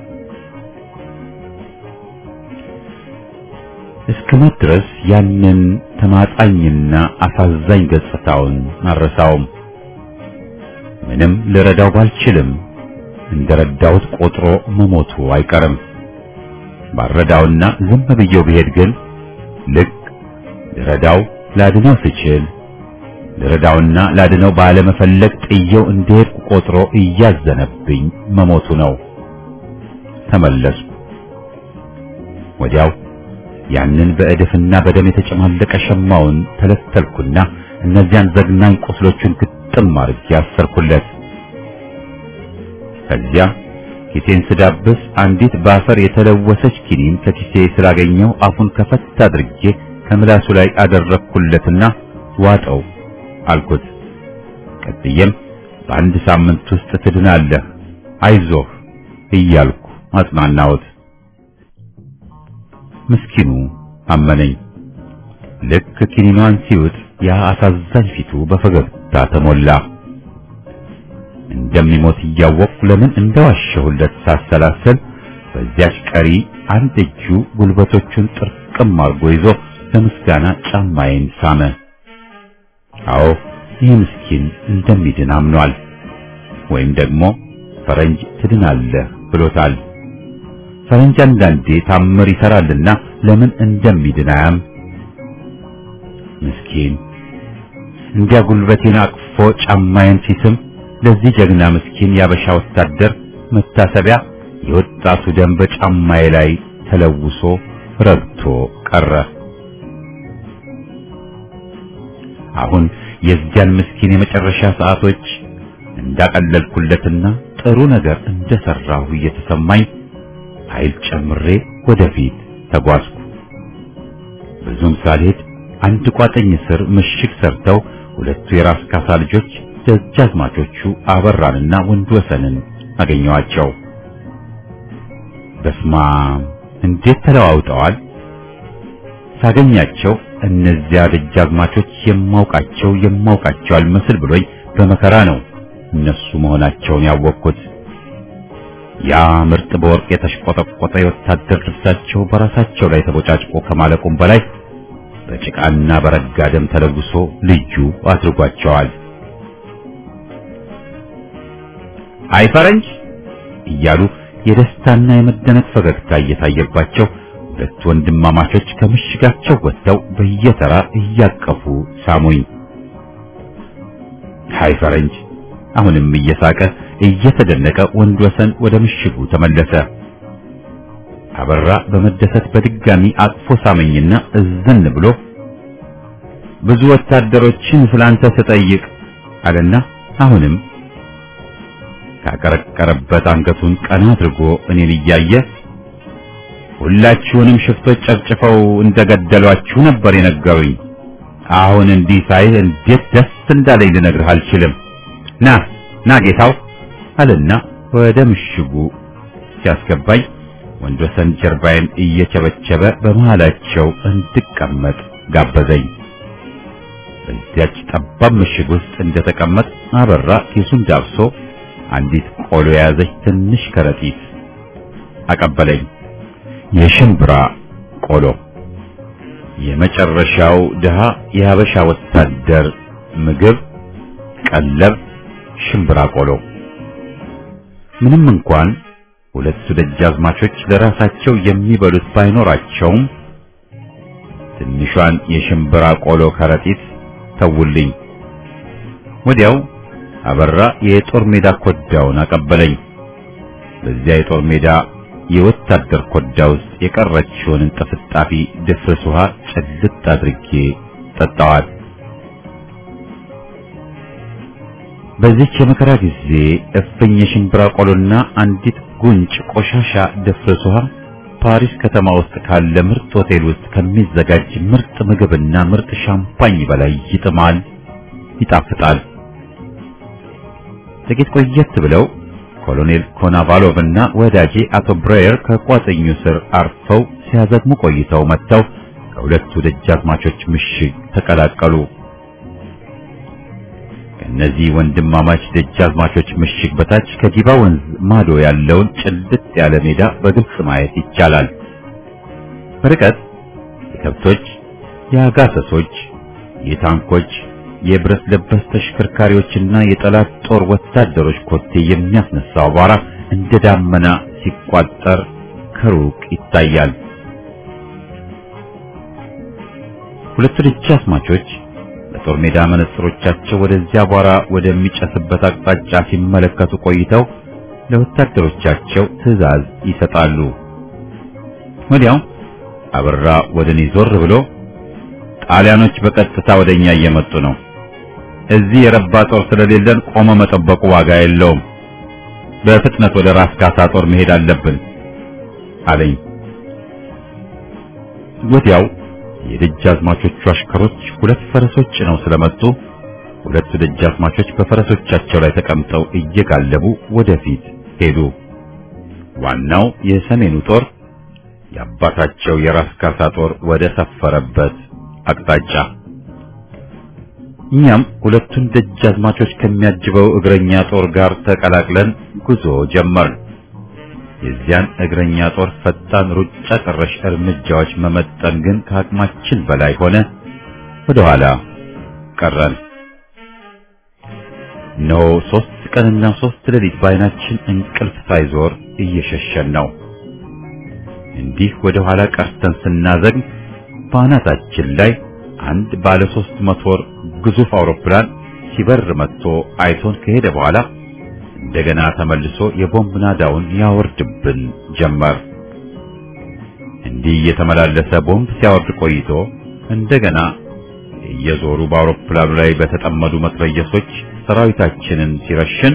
እስከሞት ድረስ ያንን ተማጣኝና አሳዛኝ ገጽታውን አልረሳውም። ምንም ልረዳው ባልችልም እንደረዳሁት ቆጥሮ መሞቱ አይቀርም። ባረዳውና ዝም ብዬው ብሄድ ግን ልክ ልረዳው ላድነው ስችል ልረዳውና ላድነው ባለመፈለግ ጥየው እንደሄድኩ ቆጥሮ እያዘነብኝ መሞቱ ነው። ተመለስኩ። ወዲያው ያንን በእድፍና በደም የተጨማለቀ ሸማውን ተለተልኩና እነዚያን ዘግናኝ ቁስሎቹን ግጥም አድርጌ አሰርኩለት። ከዚያ ኪሴን ስዳብስ አንዲት ባፈር የተለወሰች ኪኒን ከኪሴ ስላገኘው አፉን ከፈት አድርጌ ከምላሱ ላይ አደረኩለትና ዋጠው አልኩት። ቀጥዬም በአንድ ሳምንት ውስጥ ትድናለህ፣ አይዞህ እያልኩ አጽናናሁት። ምስኪኑ አመነኝ። ልክ ኪኒኗን ሲውጥ ያ አሳዛኝ ፊቱ በፈገግታ ተሞላ። እንደሚሞት እያወቅሁ ለምን እንደዋሸሁለት ሳሰላሰል በዚያች ቀሪ አንድ እጁ ጉልበቶቹን ጥርቅም አርጎ ይዞ ለምስጋና ጫማዬን ሳመ። አዎ ይህ ምስኪን እንደሚድን አምኗል፣ ወይም ደግሞ ፈረንጅ ትድናለህ ብሎታል። ፈረንጅ አንዳንዴ ታምር ይሰራልና ለምን እንደሚድን አያም። ምስኪን እንዲያ ጉልበቴን አቅፎ ጫማዬን ሲስም ለዚህ ጀግና ምስኪን ያበሻ ወታደር መታሰቢያ የወጣቱ ደም በጫማዬ ላይ ተለውሶ ረግቶ ቀረ። አሁን የዚያን ምስኪን የመጨረሻ ሰዓቶች እንዳቀለልኩለትና ጥሩ ነገር እንደሰራሁ እየተሰማኝ ኃይል ጨምሬ ወደፊት ተጓዝኩ። ብዙም ሳልሄድ አንድ ቋጥኝ ስር ምሽግ ሰርተው ሁለቱ የራስ ካሳ ልጆች ደጃዝማቾቹ አበራንና ወንድ ወሰንን አገኘዋቸው። በስማ እንዴት ተለዋውጠዋል! ሳገኛቸው እነዚያ ደጃዝማቾች የማውቃቸው አልመስል ብሎኝ በመከራ ነው እነሱ መሆናቸውን ያወቅኩት። ያ ምርጥ በወርቅ የተሽቆጠቆጠ የወታደር ልብሳቸው በራሳቸው ላይ ተቦጫጭቆ ከማለቁም በላይ በጭቃና በረጋ ደም ተለውሶ ልዩ አድርጓቸዋል። አይ ፈረንጅ እያሉ የደስታና የመደነቅ ፈገግታ እየታየባቸው ሁለት ወንድማማቾች ከምሽጋቸው ወጥተው በየተራ እያቀፉ ሳሙኝ። ሃይ ፈረንጅ! አሁንም እየሳቀ እየተደነቀ ወንድወሰን ወደ ምሽጉ ተመለሰ። አበራ በመደሰት በድጋሚ አቅፎ ሳመኝና እዝን ብሎ ብዙ ወታደሮችን ስላንተ ስጠይቅ አለና አሁንም ካቀረቀረበት አንገቱን ቀና አድርጎ እኔን እያየ ሁላችሁንም ሽፍቶች ጨፍጭፈው እንደገደሏችሁ ነበር የነገሩኝ። አሁን እንዲህ ሳይህ እንዴት ደስ እንዳለኝ ልነግርህ አልችልም። ና ጌታው አለና ወደ ምሽጉ ሲያስገባኝ ወንድወሰን ጀርባዬን እየቸበቸበ በመሃላቸው እንድቀመጥ ጋበዘኝ። በዚያች ጠባብ ምሽግ ውስጥ እንደተቀመጥ አበራ ኪሱን ዳብሶ አንዲት ቆሎ የያዘች ትንሽ ከረጢት አቀበለኝ። የሽምብራ ቆሎ፣ የመጨረሻው ድሃ የሀበሻ ወታደር ምግብ፣ ቀለብ፣ ሽምብራ ቆሎ። ምንም እንኳን ሁለቱ ደጃዝማቾች ለራሳቸው የሚበሉት ባይኖራቸውም ትንሿን የሽምብራ ቆሎ ከረጢት ተውልኝ። ወዲያው አበራ የጦር ሜዳ ኮዳውን አቀበለኝ። በዚያ የጦር ሜዳ የወታደር ኮዳ ውስጥ የቀረችውን እንጥፍጣፊ ድፍርስ ውሃ ጭልጥ አድርጌ ጠጣዋል። በዚህች የመከራ ጊዜ እፍኝ የሽምብራ ቆሎና አንዲት ጉንጭ ቆሻሻ ድፍርስ ውሃ ፓሪስ ከተማ ውስጥ ካለ ምርጥ ሆቴል ውስጥ ከሚዘጋጅ ምርጥ ምግብና ምርጥ ሻምፓኝ በላይ ይጥማል፣ ይጣፍጣል። ጥቂት ቆየት ብለው ኮሎኔል ኮናቫሎቭና ወዳጄ አቶ ብሬየር ከቋጥኙ ስር አርፈው ሲያዘግሙ ቆይተው መጥተው ከሁለቱ ደጃዝማቾች ምሽግ ተቀላቀሉ። ከእነዚህ ወንድማማች ደጃዝማቾች ምሽግ በታች ከጊባ ወንዝ ማዶ ያለውን ጭልጥ ያለ ሜዳ በግልጽ ማየት ይቻላል። በርቀት የከብቶች፣ የአጋሰሶች፣ የታንኮች፣ የብረት ለበስ ተሽከርካሪዎችና የጠላት ጦር ወታደሮች ኮቴ የሚያስነሳው አቧራ እንደ ዳመና ሲቋጠር ከሩቅ ይታያል። ሁለቱ ደጃዝማቾች በጦር ሜዳ መነጽሮቻቸው ወደዚያ አቧራ ወደሚጨስበት አቅጣጫ ሲመለከቱ ቆይተው ለወታደሮቻቸው ትዕዛዝ ይሰጣሉ። ወዲያው አበራ ወደኔ ዞር ብሎ ጣሊያኖች በቀጥታ ወደኛ እየመጡ ነው። እዚህ የረባ ጦር ስለሌለን ቆመ መጠበቁ ዋጋ የለውም። በፍጥነት ወደ ራስ ካሳ ጦር መሄድ አለብን አለኝ። ወዲያው የደጃዝማቾቹ አሽከሮች ሁለት ፈረሶች ነው ስለመጡ ሁለቱ ደጃዝማቾች በፈረሶቻቸው ላይ ተቀምጠው እየጋለቡ ወደፊት ሄዱ። ዋናው የሰሜኑ ጦር የአባታቸው የራስ ካሳ ጦር ወደ ሰፈረበት አቅጣጫ። እኛም ሁለቱን ደጃዝማቾች ከሚያጅበው እግረኛ ጦር ጋር ተቀላቅለን ጉዞ ጀመርን። የዚያን እግረኛ ጦር ፈጣን ሩጫ ቀረሽ እርምጃዎች መመጠን ግን ከአቅማችን በላይ ሆነ። ወደ ኋላ ቀረን። ነው 3 ቀንና 3 ሌሊት ባይናችን እንቅልፍ ሳይዞር እየሸሸን ነው። እንዲህ ወደ ኋላ ቀርተን ስናዘግም ባናታችን ላይ አንድ ባለ 3 ሞተር ግዙፍ አውሮፕላን ሲበር መጥቶ አይቶን ከሄደ በኋላ እንደገና ተመልሶ የቦምብ ናዳውን ያወርድብን ጀመር። እንዲህ የተመላለሰ ቦምብ ሲያወርድ ቆይቶ እንደገና እየዞሩ በአውሮፕላኑ ላይ በተጠመዱ መትረየሶች ሰራዊታችንን ሲረሽን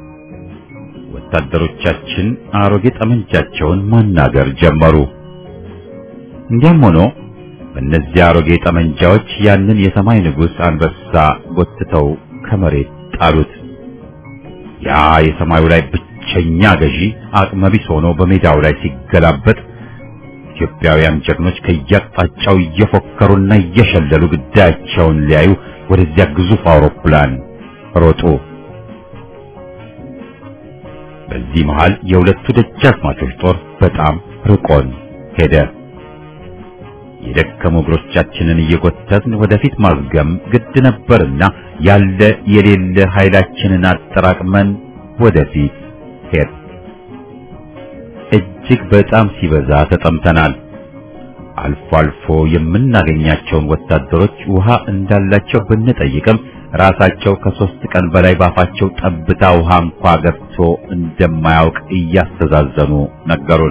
ወታደሮቻችን አሮጌ ጠመንጃቸውን ማናገር ጀመሩ። እንዲያም ሆኖ በእነዚህ አሮጌ ጠመንጃዎች ያንን የሰማይ ንጉሥ አንበሳ ጎትተው ከመሬት ጣሉት። ያ የሰማዩ ላይ ብቸኛ ገዢ አቅመቢስ ሆኖ በሜዳው ላይ ሲገላበጥ ኢትዮጵያውያን ጀግኖች ከየአቅጣጫው እየፎከሩና እየሸለሉ ግዳያቸውን ሊያዩ ወደዚያ ግዙፍ አውሮፕላን ሮጡ። በዚህ መሃል የሁለቱ ደጃዝማቾች ጦር በጣም ርቆን ሄደ። የደከሙ እግሮቻችንን እየጎተትን ወደፊት ማዝገም ግድ ነበርና ያለ የሌለ ኃይላችንን አጠራቅመን ወደፊት ሄድ። እጅግ በጣም ሲበዛ ተጠምተናል። አልፎ አልፎ የምናገኛቸውን ወታደሮች ውሃ እንዳላቸው ብንጠይቅም ራሳቸው ከ3 ቀን በላይ ባፋቸው ጠብታ ውሃ እንኳ ገብቶ እንደማያውቅ እያስተዛዘኑ ነገሩን።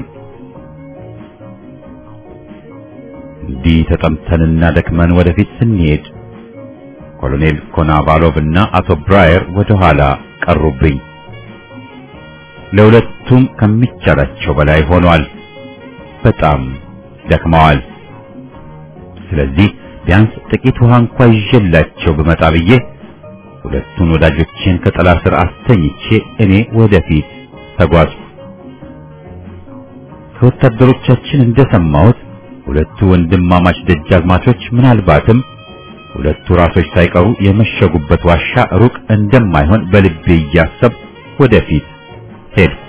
እንዲህ ተጠምተንና ደክመን ወደፊት ስንሄድ ኮሎኔል ኮናቫሎቭና አቶ ብራየር ወደ ኋላ ቀሩብኝ። ለሁለቱም ከሚቻላቸው በላይ ሆኗል። በጣም ደክመዋል። ስለዚህ ቢያንስ ጥቂት ውሃ እንኳን ይዤላቸው በመጣ ብዬ ሁለቱን ወዳጆቼን ከጥላ ስር አስተኝቼ እኔ ወደፊት ተጓዝኩ። ከወታደሮቻችን እንደሰማሁት ሁለቱ ወንድማማች ደጃዝማቾች ምናልባትም ሁለቱ ራሶች ሳይቀሩ የመሸጉበት ዋሻ ሩቅ እንደማይሆን በልቤ እያሰብኩ ወደፊት ሄድኩ።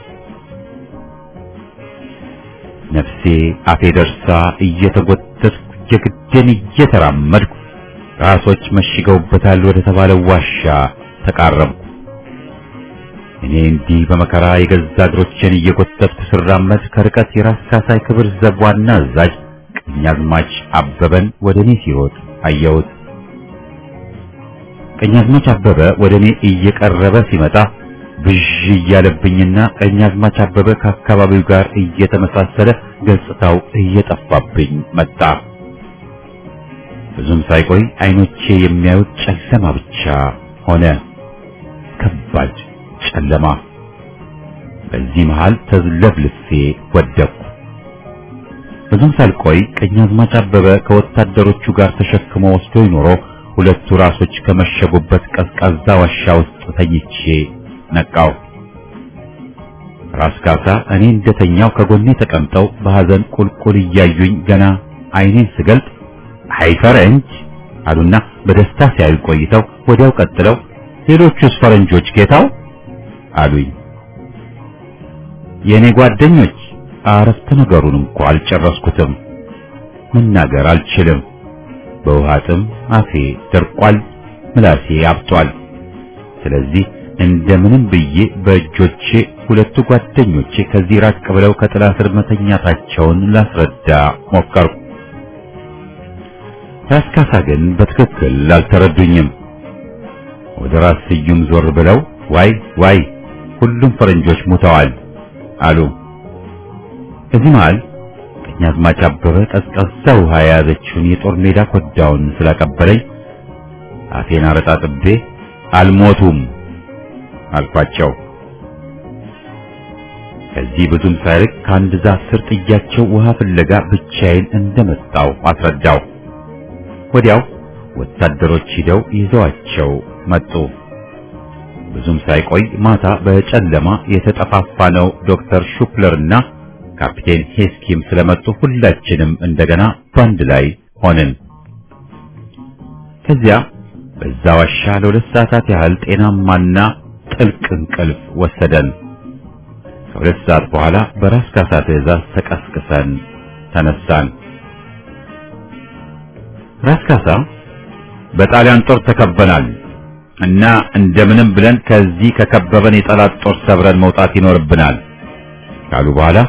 ነፍሴ አፌ ደርሳ እየተጎተትኩ የግዴን እየተራመድኩ ራሶች መሽገውበታል ወደ ተባለው ዋሻ ተቃረብኩ። እኔ እንዲህ በመከራ የገዛ እግሮቼን እየጎተትኩ ስራመድ ከርቀት የራስ ካሳይ ክብር ዘብ ዋና አዛዥ ቀኛዝማች አበበን ወደ እኔ ሲሮጥ አየሁት። ቀኛዝማች አበበ ወደ እኔ እየቀረበ ሲመጣ ብዥ እያለብኝና ቀኛዝማች አበበ ከአካባቢው ጋር እየተመሳሰለ ገጽታው እየጠፋብኝ መጣ። ብዙም ሳይቆይ አይኖቼ የሚያዩት ጨለማ ብቻ ሆነ፣ ከባድ ጨለማ። በዚህ መሃል ተዝለፍልፌ ወደቅኩ። ብዙም ሳልቆይ ቀኛዝማች አበበ ከወታደሮቹ ጋር ተሸክሞ ወስዶ ይኖሮ ሁለቱ ራሶች ከመሸጉበት ቀዝቃዛ ዋሻ ውስጥ ተኝቼ ነቃው። ራስ ካሳ እኔ እንደተኛው ከጎኔ ተቀምጠው በሐዘን ቁልቁል እያዩኝ ገና አይኔን ስገልጥ አይ ፈረንጅ አሉና በደስታ ሲያዩ ቆይተው ወዲያው ቀጥለው ሌሎቹስ ፈረንጆች ጌታው አሉኝ። የኔ ጓደኞች አረፍተ ነገሩን እንኳን አልጨረስኩትም። መናገር አልችልም። በውሃ ጥም አፌ ደርቋል፣ ምላሴ አብጧል። ስለዚህ እንደምንም ብዬ በእጆቼ ሁለቱ ጓደኞቼ ከዚህ ራቅ ብለው ከጥላ ስር መተኛታቸውን ላስረዳ ሞከርኩ። ራስ ካሳ ግን በትክክል አልተረዱኝም። ወደ ራስ ስዩም ዞር ብለው ዋይ ዋይ ሁሉም ፈረንጆች ሞተዋል አሉ። እዚህ መሃል ቀኛዝማች አበበ ቀዝቃዛ ውሃ የያዘችውን የጦር ሜዳ ኮዳውን ስላቀበለኝ አፌን አረጣጥቤ አልሞቱም አልኳቸው። ከዚህ ብዙም ሳይርቅ ከአንድ ዛፍ ስር ጥያቸው ውሃ ፍለጋ ብቻዬን እንደመጣው አስረዳው። ወዲያው ወታደሮች ሂደው ይዘዋቸው መጡ። ብዙም ሳይቆይ ማታ በጨለማ የተጠፋፋነው ዶክተር ሹፕለርና ካፒቴን ሄስኪም ስለመጡ ሁላችንም እንደገና ባንድ ላይ ሆንን። ከዚያ በዛ ዋሻ ለ2 ሰዓታት ያህል ጤናማና ጥልቅ እንቅልፍ ወሰደን። ከ2 ሰዓት በኋላ በራስ ካሳ ትዕዛዝ ተቀስቅሰን ተነሳን። ራስ ካሳ በጣሊያን ጦር ተከበናል እና እንደምንም ብለን ከዚህ ከከበበን የጠላት ጦር ሰብረን መውጣት ይኖርብናል ካሉ በኋላ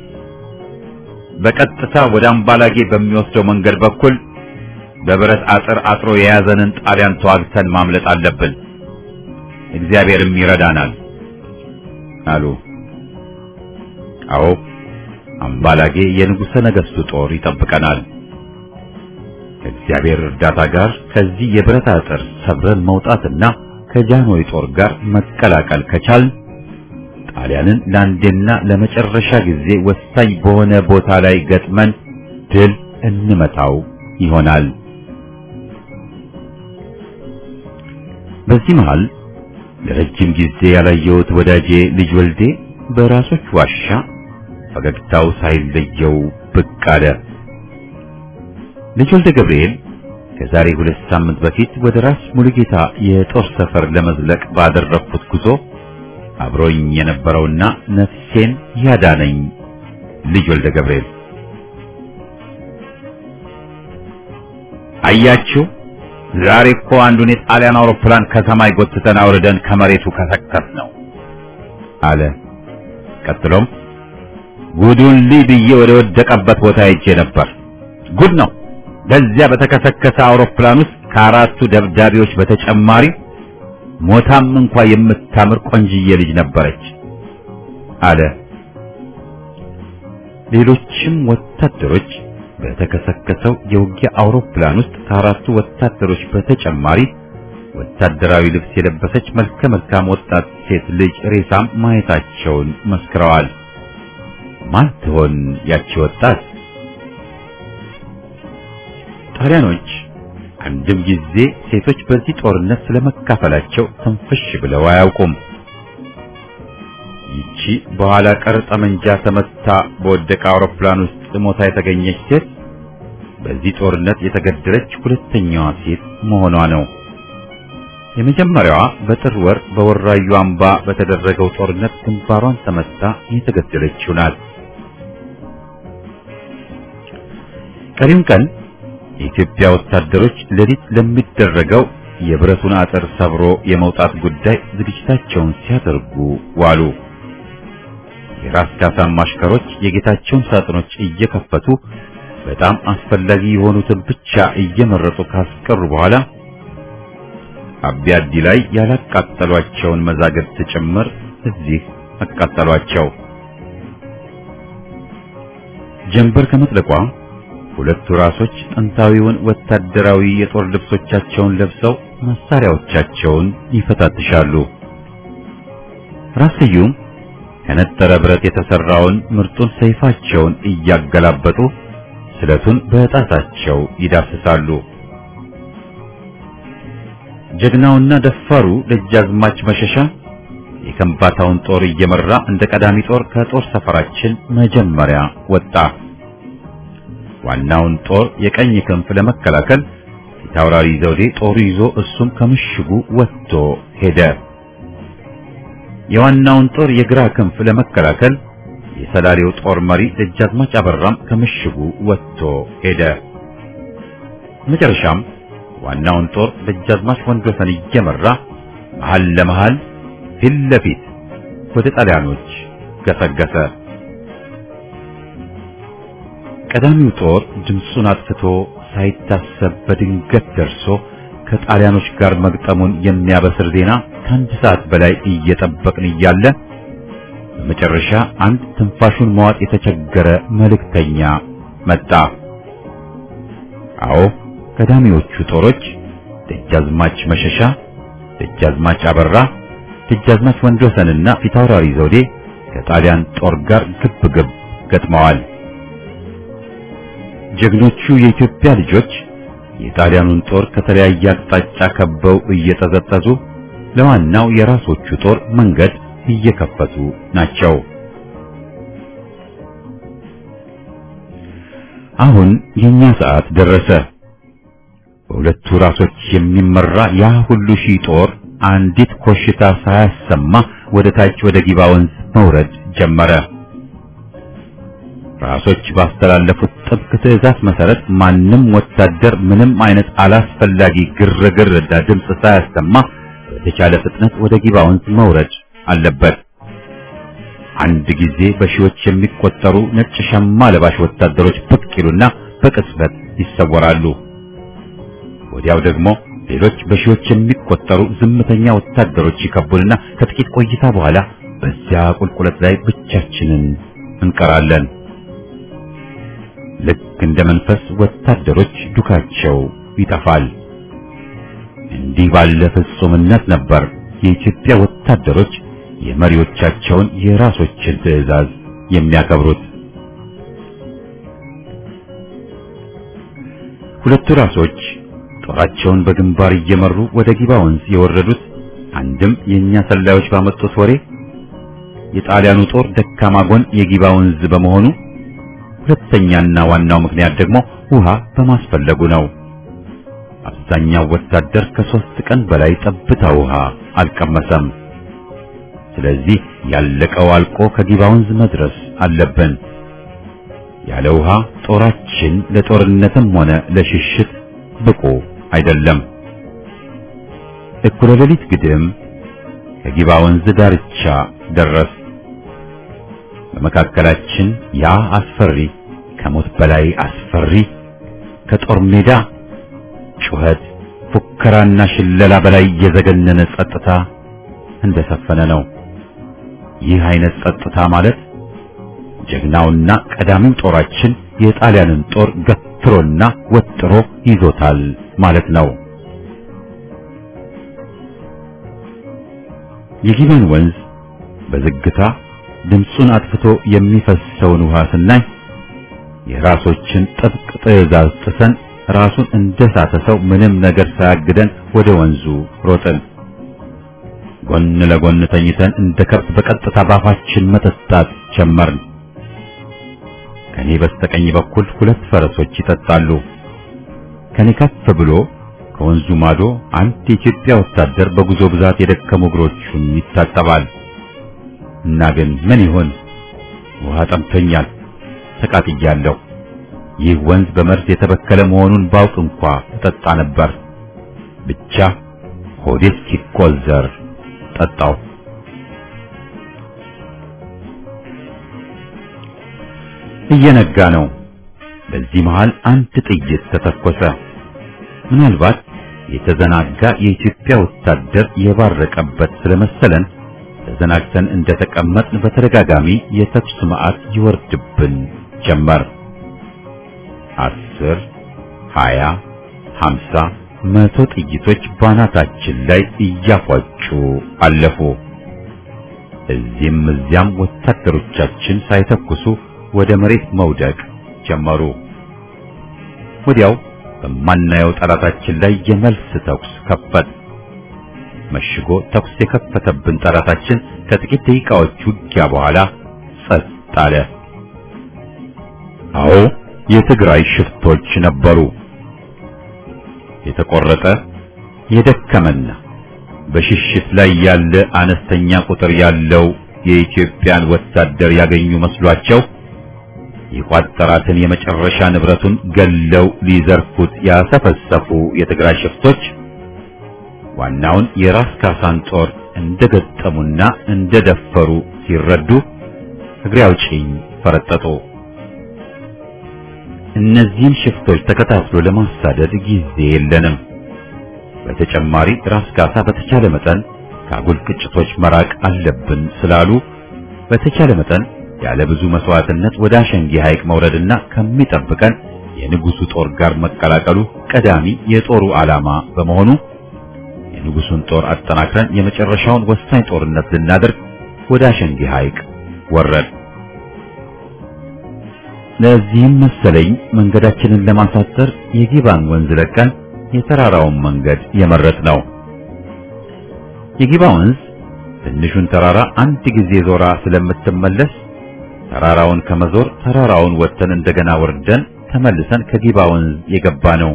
በቀጥታ ወደ አምባላጌ በሚወስደው መንገድ በኩል በብረት አጥር አጥሮ የያዘንን ጣሊያን ተዋግተን ማምለጥ አለብን፣ እግዚአብሔርም ይረዳናል አሉ። አዎ አምባላጌ የንጉሠ ነገሥቱ ጦር ይጠብቀናል። ከእግዚአብሔር እርዳታ ጋር ከዚህ የብረት አጥር ሰብረን መውጣትና ከጃንሆይ ጦር ጋር መቀላቀል ከቻል ጣሊያንን ለአንዴና ለመጨረሻ ጊዜ ወሳኝ በሆነ ቦታ ላይ ገጥመን ድል እንመታው ይሆናል። በዚህ መሃል ለረጅም ጊዜ ያላየሁት ወዳጄ ልጅ ወልዴ በራሶች ዋሻ ፈገግታው ሳይለየው ብቅ አለ። ልጅ ወልደ ገብርኤል ከዛሬ 2 ሳምንት በፊት ወደ ራስ ሙሉጌታ የጦር ሰፈር ለመዝለቅ ባደረኩት ጉዞ አብሮኝ የነበረውና ነፍሴን ያዳነኝ ልጅ ወልደ ገብርኤል አያችሁ፣ ዛሬ እኮ አንዱን የጣሊያን አውሮፕላን ከሰማይ ጎትተን አውርደን ከመሬቱ ከሰከት ነው አለ። ቀጥሎም ጉዱን ልብዬ ወደ ወደቀበት ቦታ ሄጄ ነበር። ጉድ ነው። በዚያ በተከሰከሰ አውሮፕላን ውስጥ ከአራቱ ደብዳቤዎች በተጨማሪ ሞታም እንኳን የምታምር ቆንጅዬ ልጅ ነበረች አለ። ሌሎችም ወታደሮች በተከሰከሰው የውጊያ አውሮፕላን ውስጥ ከአራቱ ወታደሮች በተጨማሪ ወታደራዊ ልብስ የለበሰች መልከ መልካም ወጣት ሴት ልጅ ሬሳም ማየታቸውን መስክረዋል። ማን ትሆን ያቺ ወጣት? ጣሊያኖች አንድም ጊዜ ሴቶች በዚህ ጦርነት ስለመካፈላቸው ትንፍሽ ብለው አያውቁም። ይቺ በኋላ ቀር ጠመንጃ ተመታ በወደቀ አውሮፕላን ውስጥ ሞታ የተገኘች ሴት በዚህ ጦርነት የተገደለች ሁለተኛዋ ሴት መሆኗ ነው። የመጀመሪያዋ በጥር ወር በወራዩ አምባ በተደረገው ጦርነት ግንባሯን ተመታ የተገደለችው ናት። ቀሪም ቀን የኢትዮጵያ ወታደሮች ሌሊት ለሚደረገው የብረቱን አጥር ሰብሮ የመውጣት ጉዳይ ዝግጅታቸውን ሲያደርጉ ዋሉ። የራስ ካሳም አሽከሮች የጌታቸውን ሳጥኖች እየከፈቱ በጣም አስፈላጊ የሆኑትን ብቻ እየመረጡ ካስቀሩ በኋላ አቢያዲ ላይ ያላቃጠሏቸውን መዛግብት ጭምር እዚህ አቃጠሏቸው። ጀንበር ከመጥለቋ ሁለቱ ራሶች ጥንታዊውን ወታደራዊ የጦር ልብሶቻቸውን ለብሰው መሳሪያዎቻቸውን ይፈታትሻሉ። ራስዩም ከነጠረ ብረት የተሰራውን ምርጡን ሰይፋቸውን እያገላበጡ ስለቱን በጣታቸው ይዳስሳሉ። ጀግናውና ደፋሩ ደጃዝማች መሸሻ የከምባታውን ጦር እየመራ እንደ ቀዳሚ ጦር ከጦር ሰፈራችን መጀመሪያ ወጣ። ዋናውን ጦር የቀኝ ክንፍ ለመከላከል ፊታውራሪ ዘውዴ ጦሩ ይዞ እሱም ከምሽጉ ወጥቶ ሄደ። የዋናውን ጦር የግራ ክንፍ ለመከላከል የሰላሌው ጦር መሪ ደጃዝማች አበራም ከምሽጉ ወጥቶ ሄደ። መጨረሻም ዋናውን ጦር ደጃዝማች ወንድወሰን እየመራ መሃል ለመሃል ፊት ለፊት ወደ ጣሊያኖች ገሰገሰ። ቀዳሚው ጦር ድምፁን አጥፍቶ ሳይታሰብ በድንገት ደርሶ ከጣሊያኖች ጋር መግጠሙን የሚያበስር ዜና ከአንድ ሰዓት በላይ እየጠበቅን እያለ በመጨረሻ አንድ ትንፋሹን መዋጥ የተቸገረ መልእክተኛ መጣ። አዎ ቀዳሚዎቹ ጦሮች ደጃዝማች መሸሻ፣ ደጃዝማች አበራ፣ ደጃዝማች ወንድወሰንና ፊታውራሪ ዘውዴ ከጣሊያን ጦር ጋር ግብግብ ገጥመዋል። ጀግኖቹ የኢትዮጵያ ልጆች የጣሊያኑን ጦር ከተለያየ አቅጣጫ ከበው እየተዘጠዙ ለዋናው የራሶቹ ጦር መንገድ እየከፈቱ ናቸው። አሁን የኛ ሰዓት ደረሰ። በሁለቱ ራሶች የሚመራ ያ ሁሉ ሺህ ጦር አንዲት ኮሽታ ሳያሰማ ወደ ታች ወደ ጊባ ወንዝ መውረድ ጀመረ። ራሶች ባስተላለፉት ጥብቅ ትዕዛዝ መሰረት ማንም ወታደር ምንም አይነት አላስፈላጊ ግርግርና ድምፅ ሳያሰማ በተቻለ ፍጥነት ወደ ጊባ ወንዝ መውረድ አለበት። አንድ ጊዜ በሺዎች የሚቆጠሩ ነጭ ሸማ ለባሽ ወታደሮች ብቅ ይሉና በቅጽበት ይሰወራሉ። ወዲያው ደግሞ ሌሎች በሺዎች የሚቆጠሩ ዝምተኛ ወታደሮች ይከቡንና ከጥቂት ቆይታ በኋላ በዚያ ቁልቁለት ላይ ብቻችንን እንቀራለን። ልክ እንደ መንፈስ ወታደሮች ዱካቸው ይጠፋል። እንዲህ ባለ ፍጹምነት ነበር የኢትዮጵያ ወታደሮች የመሪዎቻቸውን የራሶችን ትዕዛዝ የሚያከብሩት። ሁለቱ ራሶች ጦራቸውን በግንባር እየመሩ ወደ ጊባ ወንዝ የወረዱት አንድም የኛ ሰላዮች ባመጡት ወሬ የጣሊያኑ ጦር ደካማ ጎን የጊባ ወንዝ በመሆኑ፣ ሁለተኛና ዋናው ምክንያት ደግሞ ውሃ በማስፈለጉ ነው። አብዛኛው ወታደር ከ3 ቀን በላይ ጠብታ ውሃ አልቀመሰም። ስለዚህ ያለቀው አልቆ ከጊባ ወንዝ መድረስ አለብን። ያለ ውሃ ጦራችን ለጦርነትም ሆነ ለሽሽት ብቁ አይደለም። እኩለ ሌሊት ግድም ከጊባ ወንዝ ዳርቻ ደረስ። በመካከላችን ያ አስፈሪ ከሞት በላይ አስፈሪ ከጦር ሜዳ ጩኸት፣ ፉከራና ሽለላ በላይ የዘገነነ ጸጥታ እንደሰፈነ ነው። ይህ አይነት ጸጥታ ማለት ጀግናውና ቀዳሚው ጦራችን የጣሊያንን ጦር ገትሮና ወጥሮ ይዞታል ማለት ነው። የጊቤን ወንዝ በዝግታ ድምፁን አጥፍቶ የሚፈሰውን ውሃ ስናይ የራሶችን ጥብቅ ትዕዛዝ ጥሰን ራሱን እንደሳተ ሰው ምንም ነገር ሳያግደን ወደ ወንዙ ሮጥን። ጎን ለጎን ተኝተን እንደ ከብት በቀጥታ ባፋችን መጠጣት ጀመርን። ከኔ በስተቀኝ በኩል 2 ፈረሶች ይጠጣሉ። ከኔ ከፍ ብሎ ከወንዙ ማዶ አንድ የኢትዮጵያ ወታደር በጉዞ ብዛት የደከሙ እግሮቹን ይታጠባል። እና ግን ምን ይሆን? ውሃ ጠምቶኛል፣ ተቃጥያለሁ። ይህ ወንዝ በመርዝ የተበከለ መሆኑን ባውቅ እንኳ እጠጣ ነበር። ብቻ ሆዴ ሲቆዘር ጠጣው። እየነጋ ነው። በዚህ መሃል አንድ ጥይት ተተኮሰ። ምናልባት የተዘናጋ የኢትዮጵያ ወታደር የባረቀበት ስለመሰለን ተዘናግተን እንደተቀመጥን በተደጋጋሚ የተኩስ መዓት ይወርድብን ጀመር። 10፣ 20፣ 50፣ 100 ጥይቶች ባናታችን ላይ እያፏጩ አለፉ። እዚህም እዚያም ወታደሮቻችን ሳይተኩሱ ወደ መሬት መውደቅ ጀመሩ። ወዲያው በማናየው ጠላታችን ላይ የመልስ ተኩስ ከፈት። መሽጎ ተኩስ የከፈተብን ጠላታችን ከጥቂት ደቂቃዎች ውጊያ በኋላ ጸጥ አለ። አዎ የትግራይ ሽፍቶች ነበሩ። የተቆረጠ የደከመና በሽሽት ላይ ያለ አነስተኛ ቁጥር ያለው የኢትዮጵያን ወታደር ያገኙ መስሏቸው የቋጠራትን የመጨረሻ ንብረቱን ገለው ሊዘርፉት ያሰፈሰፉ የትግራይ ሽፍቶች ዋናውን የራስ ካሳን ጦር እንደገጠሙና እንደደፈሩ ሲረዱ እግሬ አውጪኝ ፈረጠጡ። እነዚህን ሽፍቶች ተከታትሎ ለማሳደድ ጊዜ የለንም። በተጨማሪ ራስ ካሳ በተቻለ መጠን ከአጉል ግጭቶች መራቅ አለብን ስላሉ በተቻለ መጠን ያለ ብዙ መስዋዕትነት ወደ አሸንጌ ሐይቅ መውረድና ከሚጠብቀን የንጉሱ ጦር ጋር መቀላቀሉ ቀዳሚ የጦሩ ዓላማ በመሆኑ የንጉሱን ጦር አጠናክረን የመጨረሻውን ወሳኝ ጦርነት ልናደርግ ወደ አሸንጌ ሐይቅ ወረድ። ለዚህም መሰለኝ መንገዳችንን ለማሳጠር የጊባን ወንዝ ለቀን የተራራውን መንገድ የመረጥነው። የጊባ ወንዝ ትንሹን ተራራ አንድ ጊዜ ዞራ ስለምትመለስ ተራራውን ከመዞር ተራራውን ወጥተን እንደገና ወርደን ተመልሰን ከጊባ ወንዝ የገባ ነው።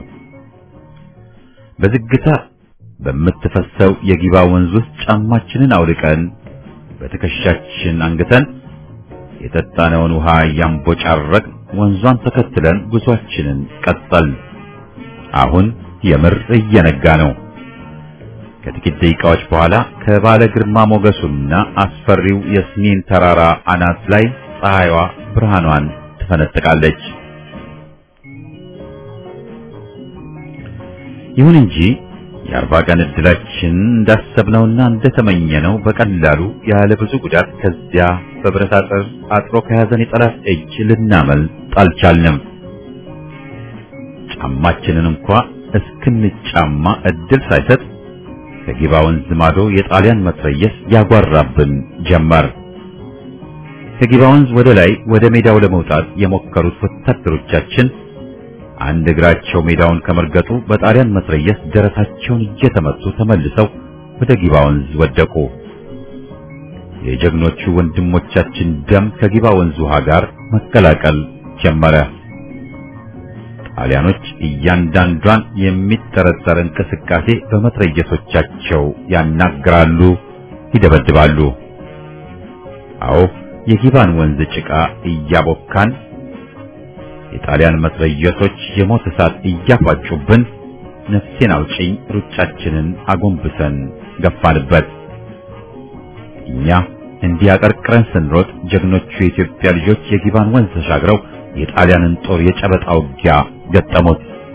በዝግታ በምትፈሰው የጊባ ወንዝ ውስጥ ጫማችንን አውልቀን በትከሻችን አንግተን የጠጣነውን ውሃ ያንቦጫረቅ ወንዟን ተከትለን ጉዟችንን ቀጠልን። አሁን የምር እየነጋ ነው። ከጥቂት ደቂቃዎች በኋላ ከባለ ግርማ ሞገሱና አስፈሪው የስኒን ተራራ አናት ላይ ፀሐይዋ ብርሃኗን ትፈነጥቃለች። ይሁን እንጂ የአርባ ቀን ዕድላችን እንዳሰብነውና እንደተመኘነው በቀላሉ ያለ ብዙ ጉዳት ከዚያ በብረት አጥር አጥሮ ከያዘን የጠላት እጅ ልናመልጥ አልቻልንም። ጫማችንን እንኳ እስክንጫማ እድል ሳይሰጥ ከጊባ ወንዝ ማዶ የጣሊያን መትረየስ ያጓራብን ጀመር። ከጊባ ወንዝ ወደ ላይ ወደ ሜዳው ለመውጣት የሞከሩት ወታደሮቻችን አንድ እግራቸው ሜዳውን ከመርገጡ በጣሊያን መትረየስ ደረታቸውን እየተመቱ ተመልሰው ወደ ጊባ ወንዝ ወደቁ። የጀግኖቹ ወንድሞቻችን ደም ከጊባ ወንዝ ውሃ ጋር መቀላቀል ጀመረ። ጣሊያኖች እያንዳንዷን የሚጠረጠር እንቅስቃሴ በመትረየሶቻቸው ያናግራሉ፣ ይደበድባሉ። አዎ የጊባን ወንዝ ጭቃ እያቦካን የጣሊያን መትረየሶች የሞት እሳት እያፋጩብን ነፍሴን አውጪኝ ሩጫችንን አጎንብሰን ገፋንበት። እኛ እንዲህ አቀርቅረን ስንሮጥ ጀግኖቹ የኢትዮጵያ ልጆች የጊባን ወንዝ ተሻግረው የጣሊያንን ጦር የጨበጣ ውጊያ ገጠሙት።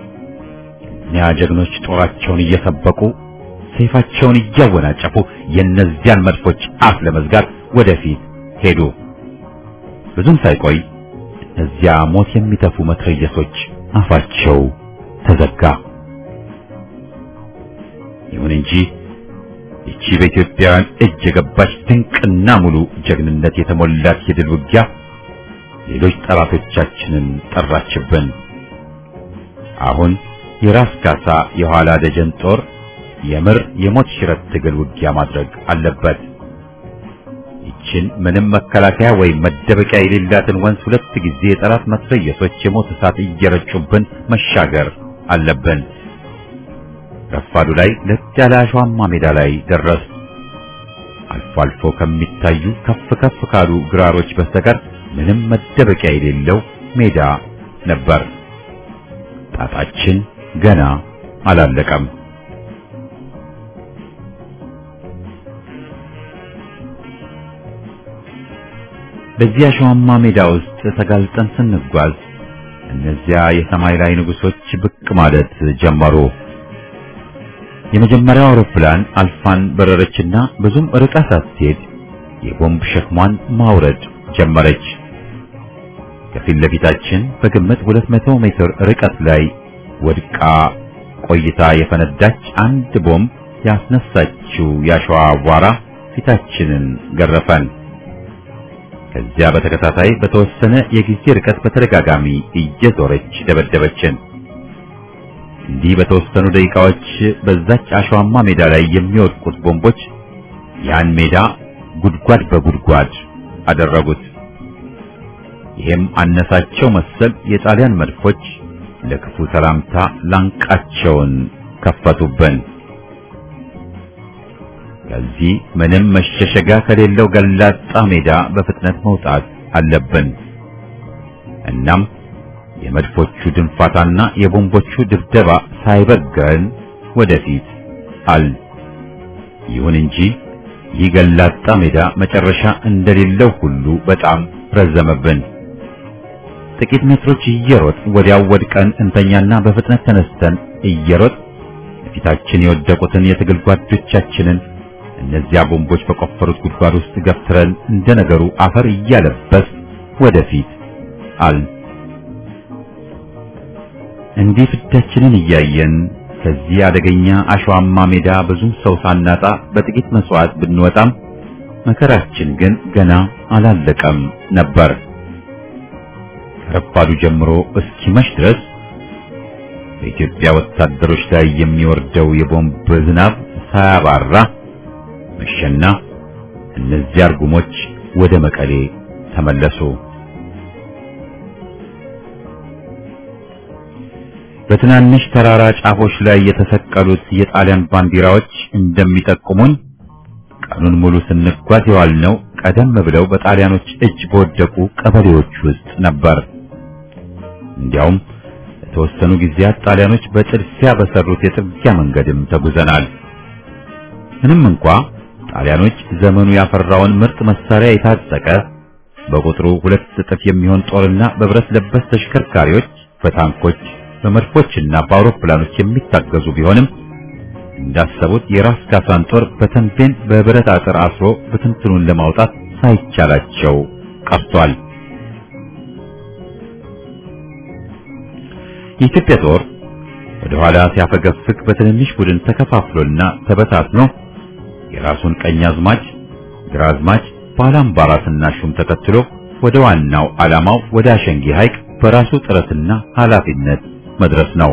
ያ ጀግኖች ጦራቸውን እየሰበቁ ሰይፋቸውን እያወናጨፉ የነዚያን መድፎች አፍ ለመዝጋት ወደፊት ሄዱ። ብዙም ሳይቆይ እዚያ ሞት የሚተፉ መትረየሶች አፋቸው ተዘጋ። ይሁን እንጂ እቺ በኢትዮጵያውያን እጅ የገባች ድንቅና ሙሉ ጀግንነት የተሞላት የድል ውጊያ ሌሎች ጠላቶቻችንን ጠራችብን። አሁን የራስ ካሳ የኋላ ደጀን ጦር የምር የሞት ሽረት ትግል ውጊያ ማድረግ አለበት። ይችን ምንም መከላከያ ወይም መደበቂያ የሌላትን ወንዝ ሁለት ጊዜ የጠላት መትረየሶች የሞት እሳት እየረጩብን መሻገር አለብን። ረፋዱ ላይ ለጥ ያለ አሸዋማ ሜዳ ላይ ደረስ። አልፎ አልፎ ከሚታዩ ከፍ ከፍ ካሉ ግራሮች በስተቀር ምንም መደበቂያ የሌለው ሜዳ ነበር። ጣጣችን ገና አላለቀም። በዚያ አሸዋማ ሜዳ ውስጥ ተጋልጠን ስንጓዝ እነዚያ የሰማይ ላይ ንጉሶች ብቅ ማለት ጀመሩ። የመጀመሪያው አውሮፕላን አልፋን በረረችና ብዙም ርቃ ሳትሄድ የቦምብ ሸክሟን ማውረድ ጀመረች። ከፊት ለፊታችን በግምት 200 ሜትር ርቀት ላይ ወድቃ ቆይታ የፈነዳች አንድ ቦምብ ያስነሳችው ያሸዋ አቧራ ፊታችንን ገረፈን። ከዚያ በተከታታይ በተወሰነ የጊዜ ርቀት በተደጋጋሚ እየዞረች ደበደበችን። እንዲህ በተወሰኑ ደቂቃዎች በዛች አሸዋማ ሜዳ ላይ የሚወድቁት ቦምቦች ያን ሜዳ ጉድጓድ በጉድጓድ አደረጉት። ይሄም አነሳቸው መሰል የጣሊያን መድፎች ለክፉ ሰላምታ ላንቃቸውን ከፈቱብን። ከዚህ ምንም መሸሸጊያ ከሌለው ገላጣ ሜዳ በፍጥነት መውጣት አለብን። እናም የመድፎቹ ድንፋታና የቦምቦቹ ድብደባ ሳይበገረን ወደፊት ይሁን እንጂ ይህ ገላጣ ሜዳ መጨረሻ እንደሌለው ሁሉ በጣም ረዘመብን። ጥቂት ሜትሮች እየሮጥ ወዲያው ወድቀን እንተኛና በፍጥነት ተነስተን እየሮጥ ፊታችን የወደቁትን የትግል ጓዶቻችንን እነዚያ ቦምቦች በቆፈሩት ጉድጓድ ውስጥ ገፍትረን እንደነገሩ አፈር እያለበስ ወደፊት እንዲህ ፍዳችንን እያየን ከዚህ አደገኛ አሸዋማ ሜዳ ብዙም ሰው ሳናጣ በጥቂት መስዋዕት ብንወጣም መከራችን ግን ገና አላለቀም ነበር። ከረፋዱ ጀምሮ እስኪመሽ ድረስ በኢትዮጵያ ወታደሮች ላይ የሚወርደው የቦምብ ዝናብ ሳያባራ መሸና እነዚያ አርጉሞች ወደ መቀሌ ተመለሱ። በትናንሽ ተራራ ጫፎች ላይ የተሰቀሉት የጣሊያን ባንዲራዎች እንደሚጠቁሙን ቀኑን ሙሉ ስንጓዝ የዋልነው ቀደም ብለው በጣሊያኖች እጅ በወደቁ ቀበሌዎች ውስጥ ነበር። እንዲያውም ለተወሰኑ ጊዜያት ጣሊያኖች በጥድፊያ በሰሩት የጥርጊያ መንገድም ተጉዘናል። ምንም እንኳ ጣሊያኖች ዘመኑ ያፈራውን ምርጥ መሳሪያ የታጠቀ በቁጥሩ 2 እጥፍ የሚሆን ጦርና በብረት ለበስ ተሽከርካሪዎች፣ በታንኮች፣ በመድፎችና በአውሮፕላኖች የሚታገዙ ቢሆንም እንዳሰቡት የራስ ካሳን ጦር በተንቤን በብረት አጥር አስሮ በትንትኑን ለማውጣት ሳይቻላቸው ቀርቷል። የኢትዮጵያ ጦር ወደ ኋላ ሲያፈገፍግ በትንንሽ ቡድን ተከፋፍሎና ተበታትኖ የራሱን ቀኛዝማች፣ ግራዝማች፣ ባላምባራስና ሹም ተከትሎ ወደ ዋናው ዓላማው ወደ አሸንጊ ሐይቅ በራሱ ጥረትና ኃላፊነት መድረስ ነው።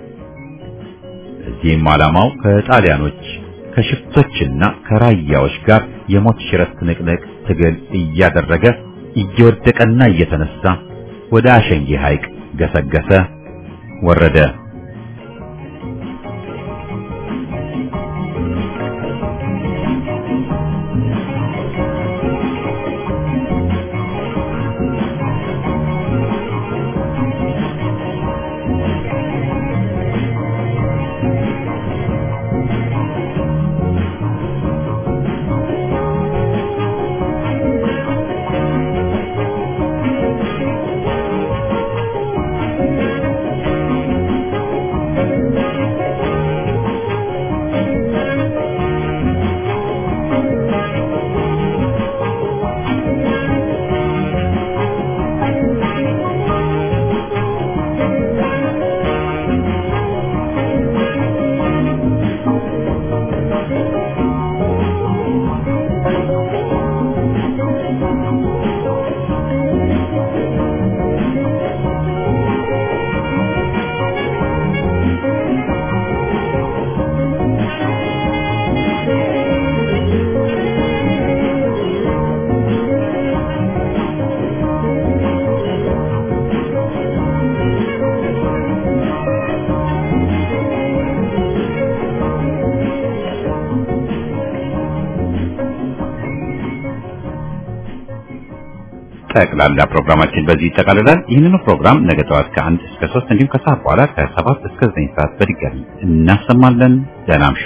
እዚህም ዓላማው ከጣሊያኖች ከሽፍቶችና ከራያዎች ጋር የሞት ሽረት ንቅንቅ ትግል እያደረገ እየወደቀና እየተነሳ ወደ አሸንጊ ሐይቅ ገሰገሰ፣ ወረደ። ጠቅላላ ፕሮግራማችን በዚህ ይጠቃልላል። ይህንን ፕሮግራም ነገ ጠዋት ከ1 እስከ 3 እንዲሁም ከሰዓት በኋላ ከ7 እስከ 9 ሰዓት በድጋሚ እናሰማለን። ደህና እምሹ።